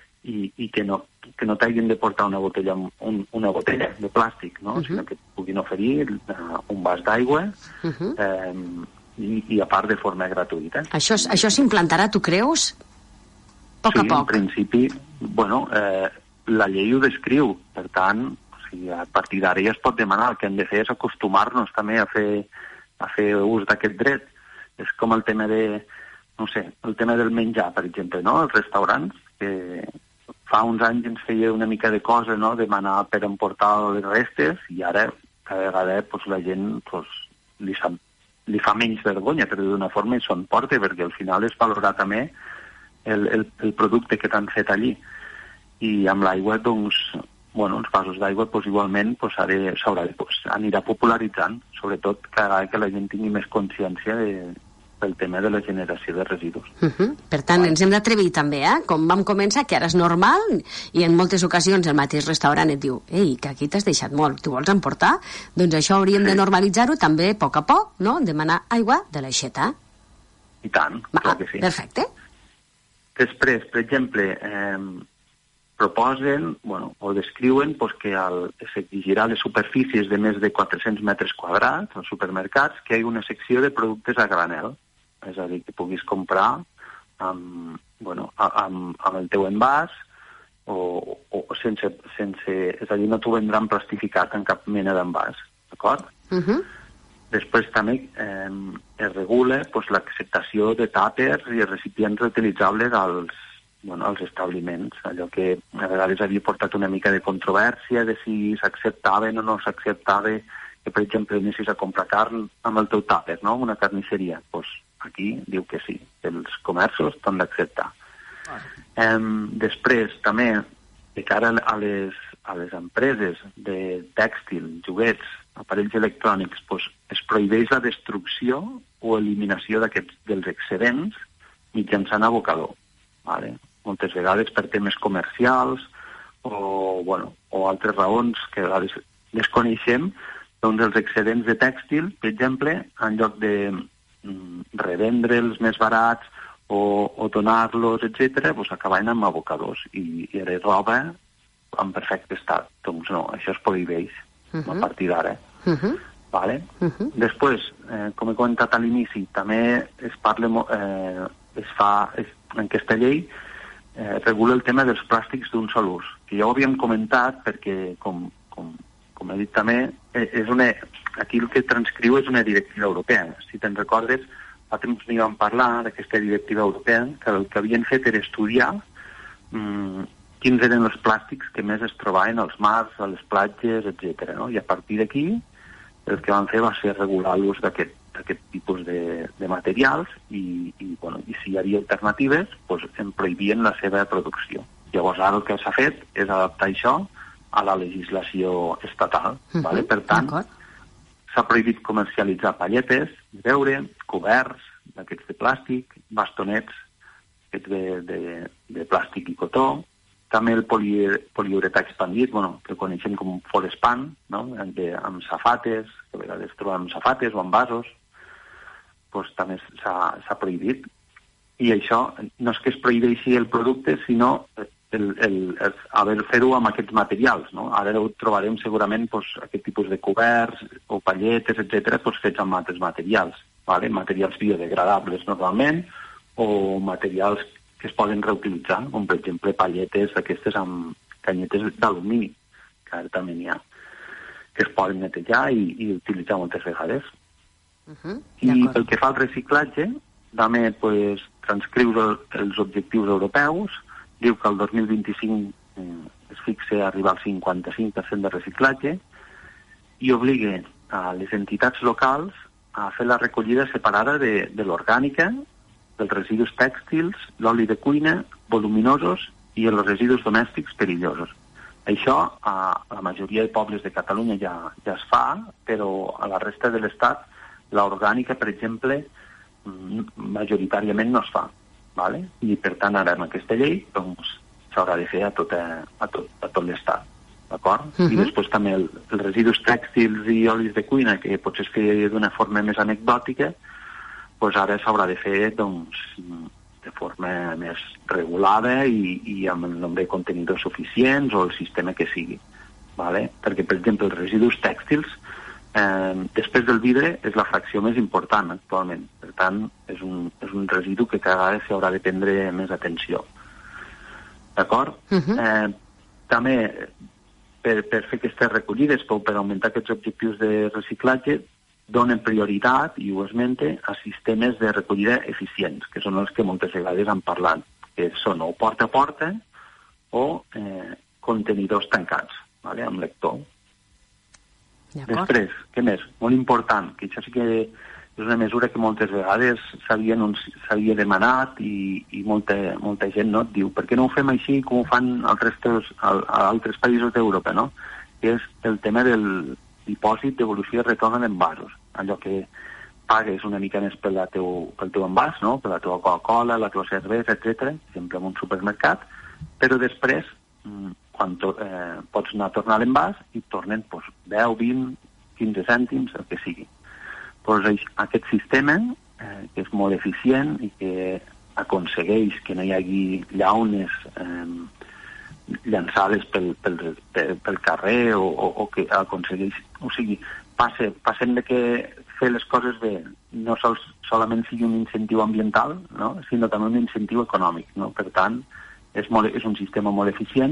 i, i que no, que no t'hagin de portar una botella, un, una botella de plàstic, no? Uh-huh. Sinó que puguin oferir uh, un vas d'aigua uh-huh. eh, i, i a part de forma gratuïta. Això, això s'implantarà, tu creus? Poc sí, a poc. En principi, bueno, eh, la llei ho descriu, per tant, o sigui, a partir d'ara ja es pot demanar. El que hem de fer és acostumar-nos també a fer, a fer ús d'aquest dret. És com el tema de, no sé, el tema del menjar, per exemple, no? Els restaurants, que fa uns anys ens feia una mica de cosa, no?, demanar per emportar les restes, i ara cada vegada pues, la gent pues, li, sa, li fa menys vergonya, per dir d'una forma, i s'ho emporta, perquè al final és valorar també el, el, el producte que t'han fet allí. I amb l'aigua, doncs, bueno, els vasos d'aigua, pues, igualment, pues, s'haurà de, pues, anirà popularitzant, sobretot cada vegada que la gent tingui més consciència de, pel tema de la generació de residus. Uh-huh. Per tant, ens hem d'atrevir també, eh? Com vam començar, que ara és normal, i en moltes ocasions el mateix restaurant et diu ei, que aquí t'has deixat molt, tu vols emportar? Doncs això hauríem sí. de normalitzar-ho també a poc a poc, no? Demanar aigua de l'aixeta. I tant, Va, clar que sí. Perfecte. Després, per exemple, eh, proposen, bueno, o descriuen pues, que el, s'exigirà a les superfícies de més de quatre-cents metres quadrats als supermercats que hi hagi una secció de productes a granel. És a dir, que puguis comprar amb, bueno, amb, amb el teu envàs o, o sense, sense... És a dir, no t'ho vendran plastificat en cap mena d'envàs, d'acord? Uh-huh. Després també eh, es regula pues, l'acceptació de tàpers i recipients reutilitzables als, bueno, als establiments, allò que a vegades havia portat una mica de controvèrsia de si s'acceptaven o no s'acceptava, que per exemple anessis a comprar carn amb el teu tàper, no?, una carnisseria. Doncs pues, aquí diu que sí, els comerços t'han d'acceptar. Ah. Eh, després, també, de cara a les, a les empreses de tèxtil, joguets, aparells electrònics, doncs, es prohibeix la destrucció o eliminació d'aquests dels excedents mitjançant abocador. Vale? Moltes vegades per temes comercials o, bueno, o altres raons que a vegades desconeixem, doncs els excedents de tèxtil, per exemple, en lloc de revendre'ls més barats o, o donar-los, etcètera, doncs acabaven amb abocadors i, i era roba en perfecte estat. Doncs no, això es prohibeix uh-huh. a partir d'ara. Uh-huh. Vale? Uh-huh. Després, eh, com he comentat a l'inici, també es parla, eh, es fa, es, en aquesta llei eh, regula el tema dels plàstics d'un sol ús, que ja ho havíem comentat perquè, com, com, com he dit també, és una... Aquí el que transcriu és una directiva europea. Si te'n recordes, fa temps n'hi vam parlar d'aquesta directiva europea, que el que havien fet era estudiar mmm, quins eren els plàstics que més es trobaven als mars, a les platges, etcètera. No? I a partir d'aquí el que van fer va ser regular l'ús d'aquest, d'aquest tipus de, de materials i, i, bueno, i si hi havia alternatives, doncs en prohibien la seva producció. Llavors ara el que s'ha fet és adaptar això a la legislació estatal. Uh-huh. Vale? Per tant, s'ha prohibit comercialitzar palletes de beure, coberts d'aquests de plàstic, bastonets de, de, de plàstic i cotó, també el poli, poliuretà expandit, bueno, que coneixem com Forespan, no? De, amb safates, que a vegades trobem safates o envasos, pues, també s'ha prohibit. I això no és que es prohibeixi el producte, sinó el, el, el haver fer-ho amb aquests materials, no? Ara ho trobarem segurament pues, aquest tipus de coberts o palletes, etcètera, pues, fets amb altres materials, vale? Materials biodegradables normalment, o materials que es poden reutilitzar, com per exemple palletes aquestes amb canyetes d'alumini, que ara també n'hi ha, que es poden netejar i, i utilitzar moltes vegades. Uh-huh, I pel que fa al reciclatge, també pues, transcriu els objectius europeus, diu que el dos mil vint-i-cinc eh, es fixa arribar al cinquanta-cinc per cent de reciclatge i obliga a les entitats locals a fer la recollida separada de, de l'orgànica, dels residus tèxtils, l'oli de cuina, voluminosos i els residus domèstics perillosos. Això a la majoria de pobles de Catalunya ja, ja es fa, però a la resta de l'Estat l'orgànica, per exemple, majoritàriament no es fa. ¿Vale? I per tant ara amb aquesta llei doncs, s'haurà de fer a tot, a tot, a tot l'Estat. D'acord? Uh-huh. I després també el, els residus tèxtils i olis de cuina, que potser es feia d'una forma més anecdòtica, pues ara s'haurà de fer doncs, de forma més regulada i, i amb el nombre de contenidors suficients o el sistema que sigui. ¿Vale? Perquè, per exemple, els residus tèxtils, eh, després del vidre, és la fracció més important actualment. Per tant, és un, és un residu que cada vegada s'haurà de prendre més atenció. D'acord? Uh-huh. eh, també, per, per fer aquestes recollides, per, per augmentar aquests objectius de reciclatge, donen prioritat, i ho esmente, a sistemes de recollida eficients, que són els que moltes vegades han parlat, que són o porta a porta o eh, contenidors tancats, ¿vale? Amb lector. Després, què més? Molt important, que això sí que és una mesura que moltes vegades s'havia demanat i, i molta, molta gent no, et diu per què no ho fem així com ho fan als restes, a, a altres països d'Europa, no? Que és el tema del dipòsit devolució i retorn d'envasos. Allò que pagues una mica més pel teu, pel teu envàs, no? Per la teva Coca-Cola, la teva cervesa, etcètera, sempre en un supermercat, però després, quan to, eh, pots anar a tornar a l'envàs i tornen pues, deu, vint, quinze cèntims, el que sigui. Pues, aquest sistema, eh, que és molt eficient i que aconsegueix que no hi hagi llaunes eh, llançades pel, pel, pel, pel carrer o, o, o que aconsegueix... O sigui, passe, passem de que fer les coses bé no sols, solament sigui un incentiu ambiental, no? Sinó també un incentiu econòmic. No? Per tant, és, molt, és un sistema molt eficient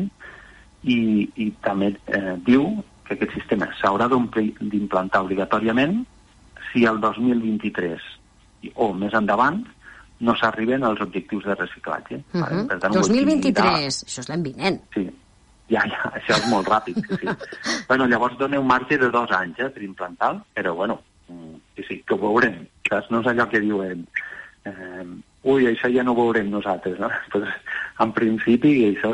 i, i també eh, diu que aquest sistema s'haurà d'implantar obligatòriament si el dos mil vint-i-tres o més endavant no s'arriben als objectius de reciclatge. Uh-huh. Vale? Per tant, dos mil vint-i-tres, això és l'any vinent. Sí, ja, ja, això és molt ràpid. Sí. Bueno, llavors dona un marge de dos anys eh, per implantar, però bueno, sí, sí, que ho veurem. Saps? No és allò que diuen eh, ui, això ja no ho veurem nosaltres. No? Pues, en principi, això,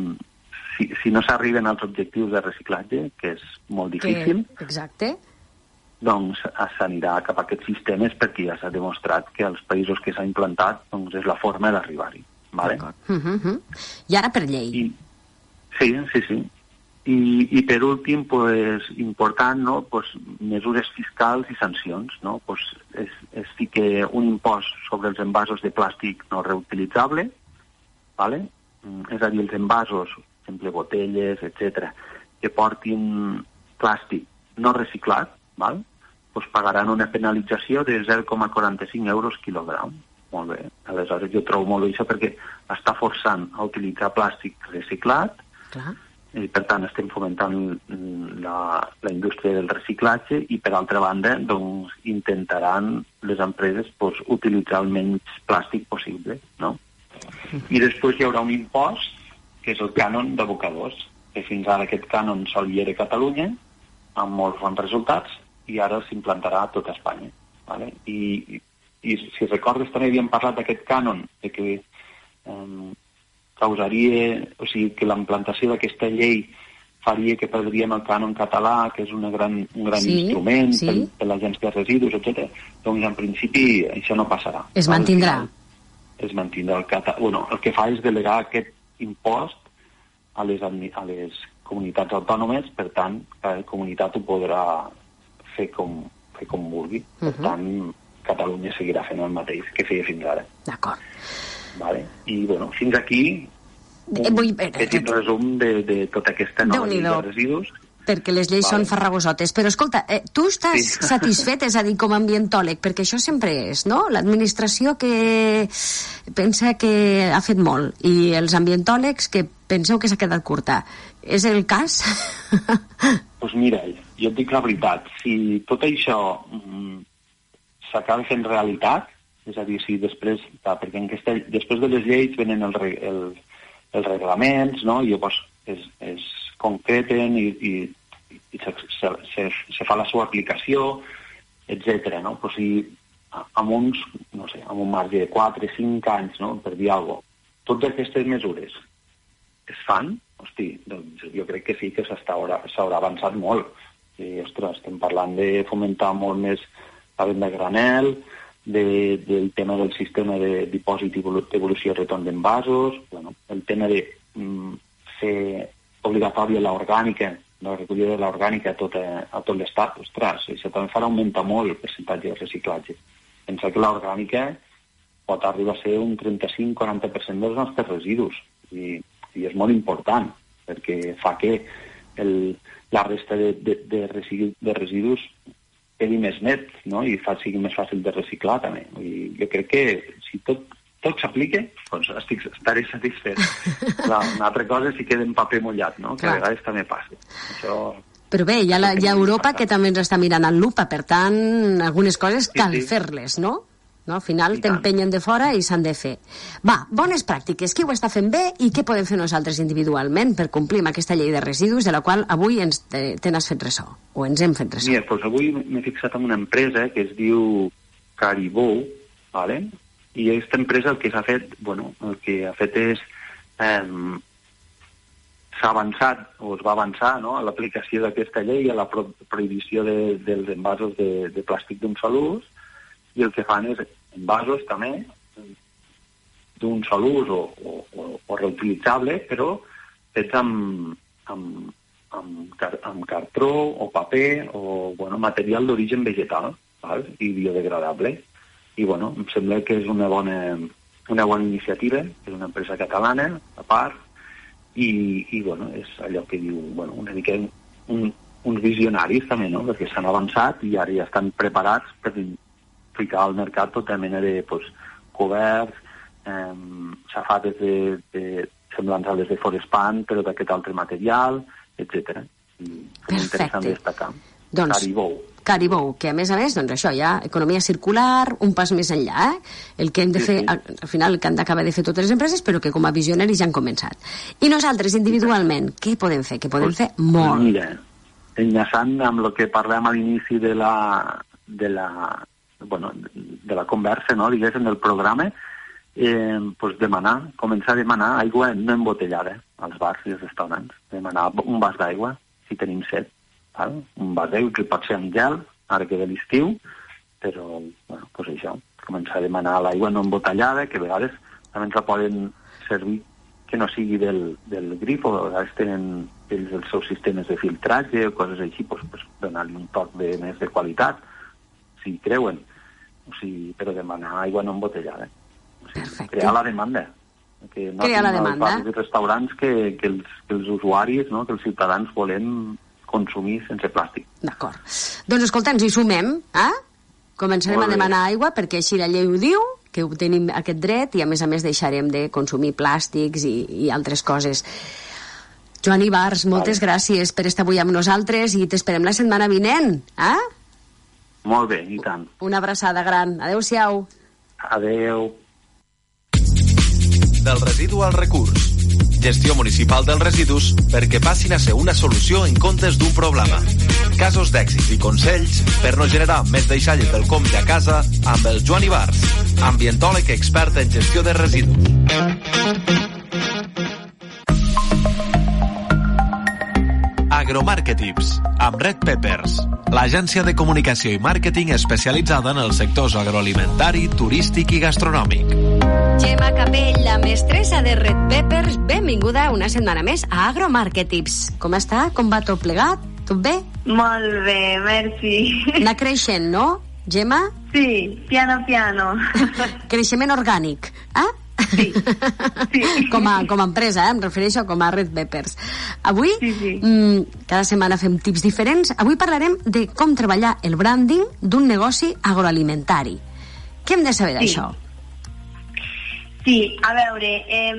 si, si no s'arriben als objectius de reciclatge, que és molt difícil... Que, exacte. Doncs s'anirà cap a aquests sistemes perquè ja s'ha demostrat que als països que s'ha implantat doncs és la forma d'arribar-hi. Vale? Uh -huh. I ara per llei. I, sí, sí, sí. I, i per últim, pues, important, no? Pues, mesures fiscals i sancions. No? Pues, es, es fica un impost sobre els envasos de plàstic no reutilitzable, vale? És a dir, els envasos, per exemple, botelles, etcètera, que portin plàstic no reciclat, val? Pues pagaran una penalització de zero coma quaranta-cinc euros quilogram. Molt bé. Aleshores jo trobo molt bé això perquè està forçant a utilitzar plàstic reciclat. Clar. I per tant estem fomentant la, la indústria del reciclatge i per altra banda doncs intentaran les empreses pues, utilitzar el menys plàstic possible, no? I després hi haurà un impost que és el cànon d'abocadors, que fins ara aquest cànon sol hi era a Catalunya amb molts bons resultats i ara s'implantarà a tot Espanya. Vale? I, i, I si recordes també havíem parlat d'aquest cànon, de que eh, causaria, o sigui, que la implantació d'aquesta llei faria que perdríem el cànon català, que és una gran, un gran sí, instrument sí. per, per l'agència de residus, etcètera. Doncs en principi això no passarà. Es mantindrà. Es mantindrà el català. Bueno, el que fa és delegar aquest impost a les, a les comunitats autònomes, per tant, cada comunitat ho podrà fer com, fer com vulgui. Per uh-huh. tant, Catalunya seguirà fent el mateix que feia fins ara. D'acord. Vale. I, bueno, fins aquí un Vull... petit resum de, de tota aquesta nova llei de residus. Perquè les lleis vale. són farragosotes. Però, escolta, eh, tu estàs sí. satisfet, és a dir, com a ambientòleg, perquè això sempre és, no? L'administració que pensa que ha fet molt i els ambientòlegs que penseu que s'ha quedat curta. És el cas? Doncs pues mira, jo et dic la veritat. Si tot això mm, s'acaba fent realitat, és a dir, si després, perquè en aquesta, després de les lleis venen el, el, els reglaments, no? I llavors es, es concreten i, i, i se, se, se, se fa la seva aplicació, etcètera. No? Però si amb uns, no sé, amb un marge de quatre, cinc anys, no? Per dir alguna cosa, totes aquestes mesures es fan, hosti, doncs jo crec que sí que s'haurà avançat molt. I, ostres, estem parlant de fomentar molt més la venda a granel, de, del tema del sistema de dipòsit i devolució i retorn d'envasos, bueno, el tema de mm, fer obligatòria l'orgànica, la recollida de l'orgànica a tot, a tot l'estat. Ostres, això també farà augmentar molt el percentatge de reciclatge. Pensa que l'orgànica pot arribar a ser un trenta-cinc a quaranta per cent dels nostres residus i, i és molt important perquè fa que el, la resta de, de, de, residus, de residus quedi més net, no? I fa, sigui més fàcil de reciclar també. I jo crec que si tot, tot s'aplica, doncs estic, estaré satisfet. Clar, una altra cosa és si queda en paper mullat, no? Que Clar. a vegades també passa. Això... Però bé, hi ha, la, hi ha Europa que també ens està mirant en lupa, per tant, algunes coses cal sí, sí. fer-les, no? No? Al final t'empenyen de fora i s'han de fer. Va, bones pràctiques. Qui ho està fent bé i què podem fer nosaltres individualment per complir amb aquesta llei de residus de la qual avui ens te, te n'has fet ressò, o ens hem fet ressò? Mira, doncs avui m'he fixat en una empresa que es diu Caribou, ¿vale? I aquesta empresa el que s'ha fet, bueno, el que ha fet és eh, s'ha avançat, o es va avançar, no?, a l'aplicació d'aquesta llei, a la pro prohibició de, dels envasos de, de plàstic d'un sol ús, i el que fan és envasos també d'un sol ús o, o, o, o reutilitzable, però fets amb, amb, amb, car amb cartró o paper o bueno, material d'origen vegetal, val? I biodegradable. I bueno, em sembla que és una bona, una bona iniciativa, és una empresa catalana, a part, i, i bueno, és allò que diu, bueno, una mica un, uns visionaris també, no?, perquè s'han avançat i ara ja estan preparats per ficar al mercat tota mena de pues, coberts, eh, safates de, de semblants a les de Forespan, però d'aquest altre material, etcètera. És interessant destacar. Doncs, Caribou. Caribou, que a més a més, doncs això, hi ha economia circular, un pas més enllà, eh? El que hem de sí, fer, sí. Al, al final, el que han d'acabar de fer totes les empreses, però que com a visionaris ja han començat. I nosaltres, individualment, què podem fer? Que podem pues, fer molt. Mira, enllaçant amb el que parlem a l'inici de la... de la bueno, de la conversa, no?, diguéssim, del programa, eh, pues demanar, començar a demanar aigua no embotellada als bars i als restaurants. Demanar un vas d'aigua, si tenim set, val? Un vas d'aigua que pot ser amb gel, ara que ve l'estiu, però, bueno, pues això, començar a demanar l'aigua no embotellada, que a vegades també ens la poden servir que no sigui del, del grif, o a vegades tenen ells els seus sistemes de filtratge o coses així, pues, pues donar-li un toc de, més de qualitat, si creuen, o sigui, però demanar aigua no embotellada. O sigui, crear la demanda. Que no crear la demanda. Els restaurants que, que, els, que els usuaris, no?, que els ciutadans volem consumir sense plàstic. D'acord. Doncs escolta, ens hi sumem, eh? Començarem a demanar aigua perquè així la llei ho diu, que ho tenim aquest dret i a més a més deixarem de consumir plàstics i, i altres coses. Joan Ibars, moltes vale. gràcies per estar avui amb nosaltres i t'esperem la setmana vinent, eh? Molt bé, i tant. Una abraçada gran. Adéu-siau. Adéu. Del residu al recurs. Gestió municipal dels residus perquè passin a ser una solució en comptes d'un problema. Casos d'èxit i consells per no generar més deixalles del compte a casa amb el Joan Ibars, ambientòleg expert en gestió de residus. Agromarketips, amb Red Peppers, l'agència de comunicació i màrqueting especialitzada en els sectors agroalimentari, turístic i gastronòmic. Gemma Capell, la mestressa de Red Peppers, ben benvinguda una setmana més a Agromarketips. Com està? Com va tot plegat? Tot bé? Molt bé, merci. Anar creixent, no, Gemma? Sí, piano piano. Creixement orgànic, eh? Sí, sí. Com a, com a empresa, eh? Em refereixo com a Red Peppers. Avui, sí, sí. Mm, cada setmana fem tips diferents. Avui parlarem de com treballar el branding d'un negoci agroalimentari. Què hem de saber d'això? Sí. Sí, a veure,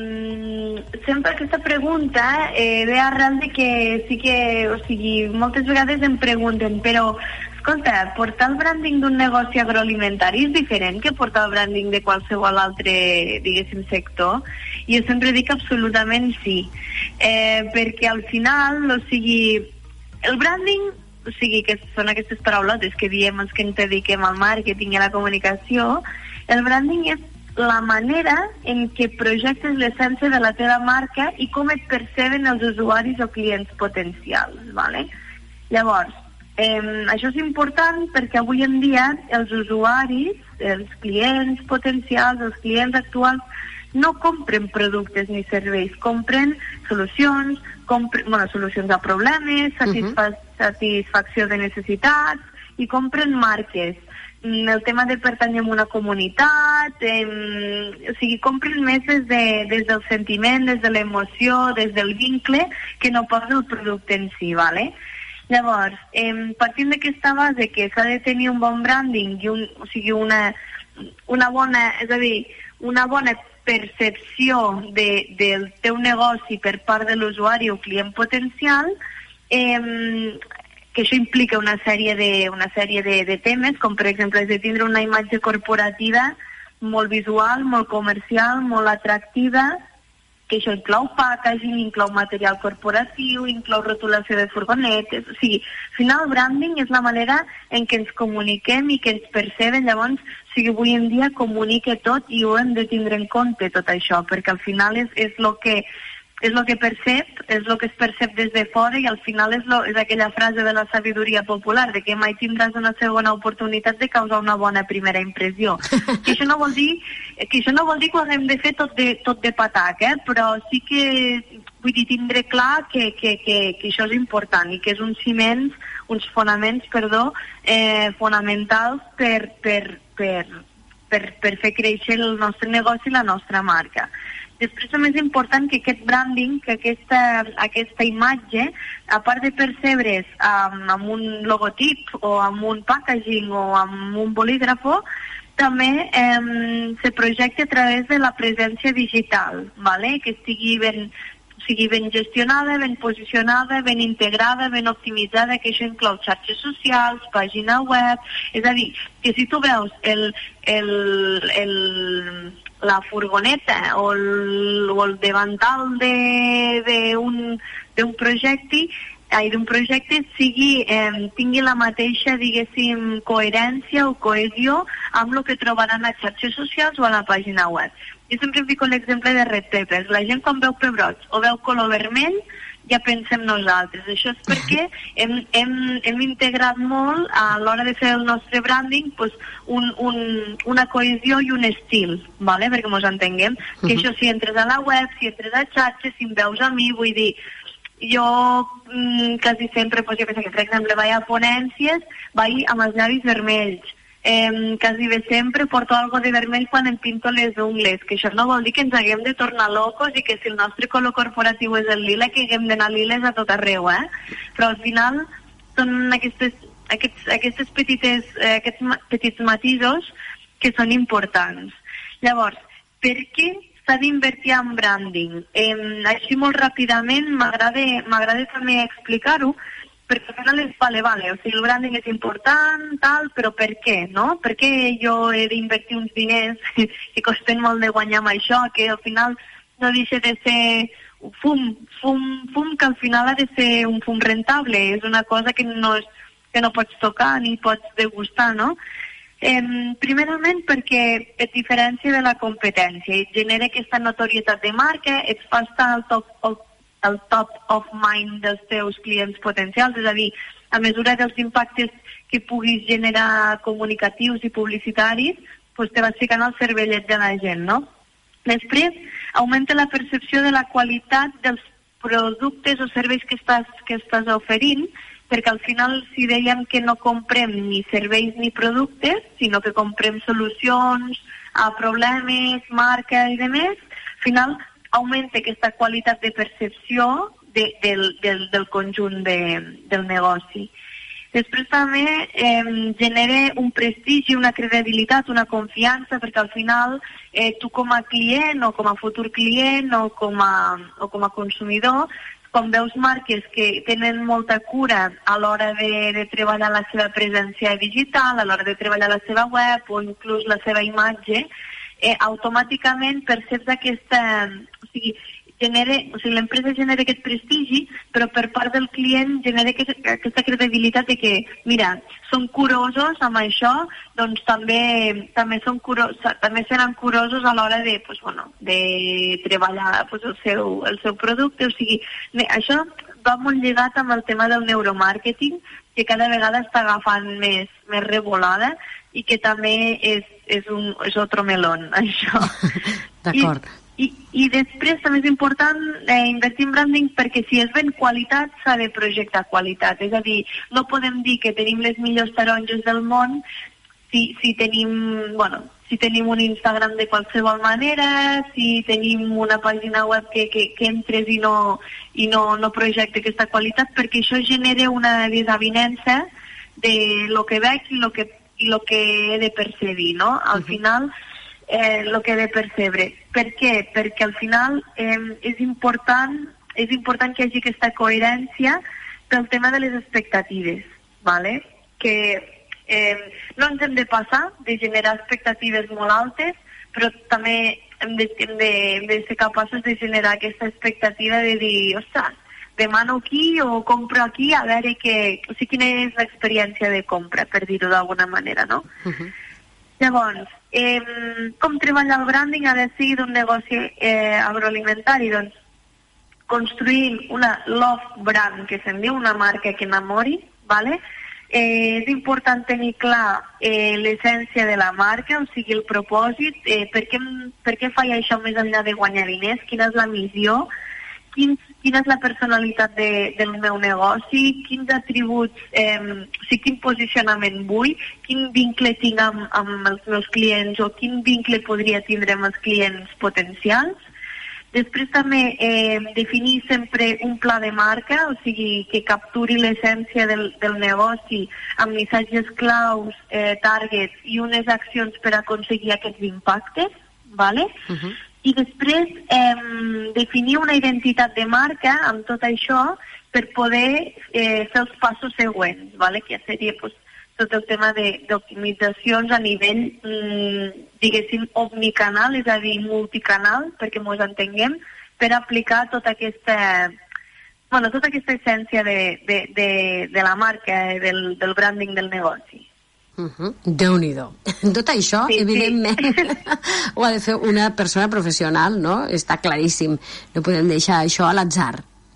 eh, sempre aquesta pregunta eh, ve arrel de que sí que, o sigui, moltes vegades em pregunten, però, escolta, portar el branding d'un negoci agroalimentari és diferent que portar el branding de qualsevol altre, diguéssim, sector? I jo sempre dic absolutament sí, eh, perquè al final, o sigui, el branding, o sigui, que són aquestes paraulotes que diem els que ens dediquem al màrqueting i a la comunicació, el branding és la manera en què projectes l'essència de la teva marca i com et perceben els usuaris o clients potencials, ¿vale? Llavors, eh, això és important perquè avui en dia els usuaris, els clients potencials, els clients actuals, no compren productes ni serveis, compren solucions, compren, bueno, solucions a problemes, satisfa- uh-huh. satisfacció de necessitats i compren marques. El tema de pertànyer a una comunitat, eh, o sigui, compren més des, de, des del sentiment, des de l'emoció, des del vincle, que no pas el producte en si, ¿vale? Llavors, eh, partint d'aquesta base que s'ha de tenir un bon branding i un, o sigui, una, una bona, és a dir, una bona percepció de, del teu negoci per part de l'usuari o client potencial, eh, que això implica una sèrie de, una sèrie de, de temes, com per exemple és de tindre una imatge corporativa molt visual, molt comercial, molt atractiva, que això inclou packaging, inclou material corporatiu, inclou rotulació de furgonetes, o sigui, al final el branding és la manera en què ens comuniquem i que ens perceben, llavors, o sigui, avui en dia comunica tot i ho hem de tindre en compte tot això, perquè al final és, és lo que és el que percep, és el que es percep des de fora i al final és, lo, és aquella frase de la sabidoria popular, de que mai tindràs una segona oportunitat de causar una bona primera impressió. Que això no vol dir que això no vol dir que ho haguem de fer tot de, tot de patac, eh? Però sí que vull dir, tindre clar que, que, que, que això és important i que és uns ciments, uns fonaments, perdó, eh, fonamentals per, per, per, per, per fer créixer el nostre negoci i la nostra marca. Després és més important que aquest branding, que aquesta, aquesta imatge, a part de percebre's um, amb un logotip o amb un packaging o amb un bolígrafo, també um, se projecta a través de la presència digital, ¿vale? Que estigui ben, o sigui, ben gestionada, ben posicionada, ben integrada, ben optimitzada, que això inclou xarxes socials, pàgina web, és a dir, que si tu veus el... el, el la furgoneta o el, o el davantal d'un projecte ai, d'un projecte sigui, eh, tingui la mateixa, diguéssim, coherència o cohesió amb el que trobaran a xarxes socials o a la pàgina web. Jo sempre em fico l'exemple de Red Peppers. La gent quan veu pebrots o veu color vermell ja pensem nosaltres. Això és perquè hem, hem, hem integrat molt a l'hora de fer el nostre branding pues, un, un, una cohesió i un estil, ¿vale? Perquè ens entenguem. Uh-huh. Que això si entres a la web, si entres a xarxes, si em veus a mi, vull dir, jo mm, quasi sempre, pues, jo que sé, que per exemple vaig a ponències, vaig amb els llavis vermells. Eh, quasi bé sempre porto algo de vermell quan em pinto les ungles, que això no vol dir que ens haguem de tornar locos i que si el nostre color corporatiu és el lila que haguem d'anar liles a tot arreu, eh? Però al final són aquestes, aquests, aquestes petites, eh, aquests ma petits matisos que són importants. Llavors, per què s'ha d'invertir en branding? Eh, així molt ràpidament m'agrada també explicar-ho, perquè al final és vale, vale, o sigui, el branding és important, tal, però per què, no? Per què jo he d'invertir uns diners que costen molt de guanyar amb això, que al final no deixa de ser fum, fum, fum, que al final ha de ser un fum rentable, és una cosa que no, és, que no pots tocar ni pots degustar, no? Eh, primerament perquè et diferència de la competència, et genera aquesta notorietat de marca, et fa estar al top, al el top of mind dels teus clients potencials, és a dir, a mesura dels impactes que puguis generar comunicatius i publicitaris, doncs te vas ficant al cervellet de la gent, no? Després, augmenta la percepció de la qualitat dels productes o serveis que estàs, que estàs oferint, perquè al final si dèiem que no comprem ni serveis ni productes, sinó que comprem solucions a problemes, marca i demés, al final augmenta aquesta qualitat de percepció de, del, del, del conjunt de, del negoci. Després també eh, genera un prestigi, una credibilitat, una confiança, perquè al final eh, tu com a client o com a futur client o com a, o com a consumidor, quan veus marques que tenen molta cura a l'hora de, de treballar la seva presència digital, a l'hora de treballar la seva web o inclús la seva imatge, eh, automàticament perceps aquesta... O sigui, genera, o sigui, l'empresa genera aquest prestigi, però per part del client genera aquest, aquesta credibilitat de que, mira, són curosos amb això, doncs també també, són curos, també seran curosos a l'hora de, pues, bueno, de treballar pues, el, seu, el seu producte. O sigui, això va molt lligat amb el tema del neuromàrqueting, que cada vegada està agafant més, més revolada i que també és, és, un, és otro melón, això. D'acord. I, I, I després també és important eh, invertir en branding perquè si es ven qualitat s'ha de projectar qualitat. És a dir, no podem dir que tenim les millors taronges del món si, si, tenim, bueno, si tenim un Instagram de qualsevol manera, si tenim una pàgina web que, que, que entres i no, i no, no projecta aquesta qualitat, perquè això genera una desavinença de lo que veig i lo que, i lo que he de percedir, no? Al uh-huh. final... Eh, lo que he de percebre. Per què? Perquè al final eh, és important és important que hi hagi aquesta coherència pel tema de les expectatives, ¿vale? Que eh, no ens hem de passar de generar expectatives molt altes, però també hem de, hem de, hem de ser capaços de generar aquesta expectativa de dir, ostres, demano aquí o compro aquí a veure que, o sigui, quina és l'experiència de compra, per dir-ho d'alguna manera, no? Uh-huh. Llavors, eh, com treballar el branding ha de ser d'un negoci eh, agroalimentari? Doncs construint una love brand, que se'n diu, una marca que enamori, ¿vale? Eh, és important tenir clar eh, l'essència de la marca, o sigui, el propòsit, eh, per, què, per què faig això més enllà de guanyar diners, quina és la missió, quins, quina és la personalitat de, del meu negoci, quins atributs, eh, o sigui, quin posicionament vull, quin vincle tinc amb, amb els meus clients o quin vincle podria tindre amb els clients potencials. Després també eh, definir sempre un pla de marca, o sigui, que capturi l'essència del, del negoci amb missatges claus, eh, targets i unes accions per aconseguir aquests impactes, ¿vale? Uh-huh. I després eh, definir una identitat de marca amb tot això per poder eh, fer els passos següents, ¿vale? Que seria pues, tot el tema d'optimitzacions a nivell, mm, diguéssim, omnicanal, és a dir, multicanal, perquè ens entenguem, per aplicar tota aquesta, bueno, tota aquesta essència de, de, de, de la marca, del, del branding del negoci. Uh-huh. Déu-n'hi-do. Tot això, sí, evidentment, sí. Ho ha de fer una persona professional, no? Està claríssim. No podem deixar això a l'atzar.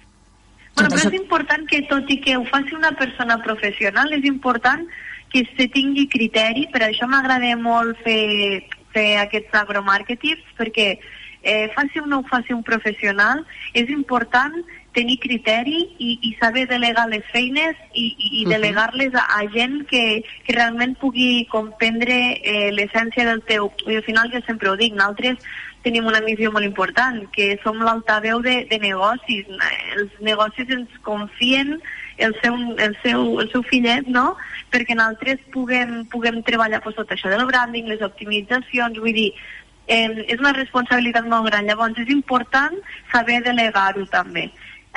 Bueno, però això... és important que, tot i que ho faci una persona professional, és important que se tingui criteri. Per això m'agrada molt fer, fer aquests agromàrketings, perquè eh, faci o no ho faci un professional, és important tenir criteri i, i saber delegar les feines i, i delegar-les a, a gent que, que realment pugui comprendre eh, l'essència del teu... I al final jo sempre ho dic, nosaltres tenim una missió molt important, que som l'altaveu de, de negocis. Els negocis ens confien el seu, el seu, el seu fillet, no?, perquè nosaltres puguem, puguem treballar pues, tot això del branding, les optimitzacions, vull dir, eh, és una responsabilitat molt gran. Llavors és important saber delegar-ho també.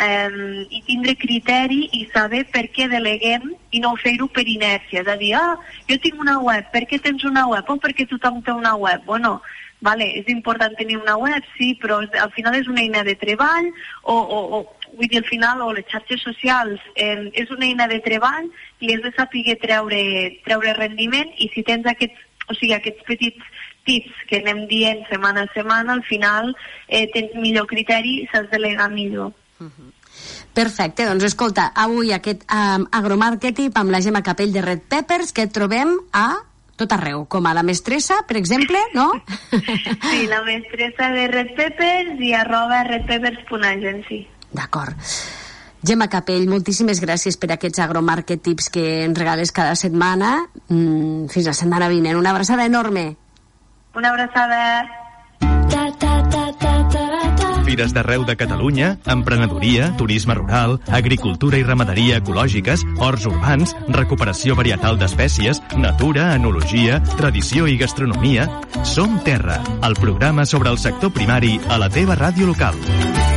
Um, i tindre criteri i saber per què deleguem i no fer-ho per inèrcia, és a dir, ah, jo tinc una web, per què tens una web? O perquè tothom té una web? Bueno, vale, és important tenir una web, sí, però al final és una eina de treball o, o, o vull dir, al final, o les xarxes socials eh, és una eina de treball i has de saber treure, treure rendiment, i si tens aquests, o sigui, aquests petits tips que anem dient setmana a setmana, al final eh, tens millor criteri i saps delegar millor. Uh-huh. Perfecte, doncs escolta, avui aquest um, agromàrqueting amb la Gemma Capell de Red Peppers, que trobem a... tot arreu, com a La Mestressa, per exemple, no? Sí, La Mestressa de Red Peppers i arroba redpeppers.agency. D'acord. Gemma Capell, moltíssimes gràcies per aquests agromarket tips que ens regales cada setmana. Mm, fins la setmana vinent. Una abraçada enorme. Una abraçada. Fires d'arreu de Catalunya, emprenedoria, turisme rural, agricultura i ramaderia ecològiques, horts urbans, recuperació varietal d'espècies, natura, enologia, tradició i gastronomia. Som Terra, el programa sobre el sector primari a la teva ràdio local.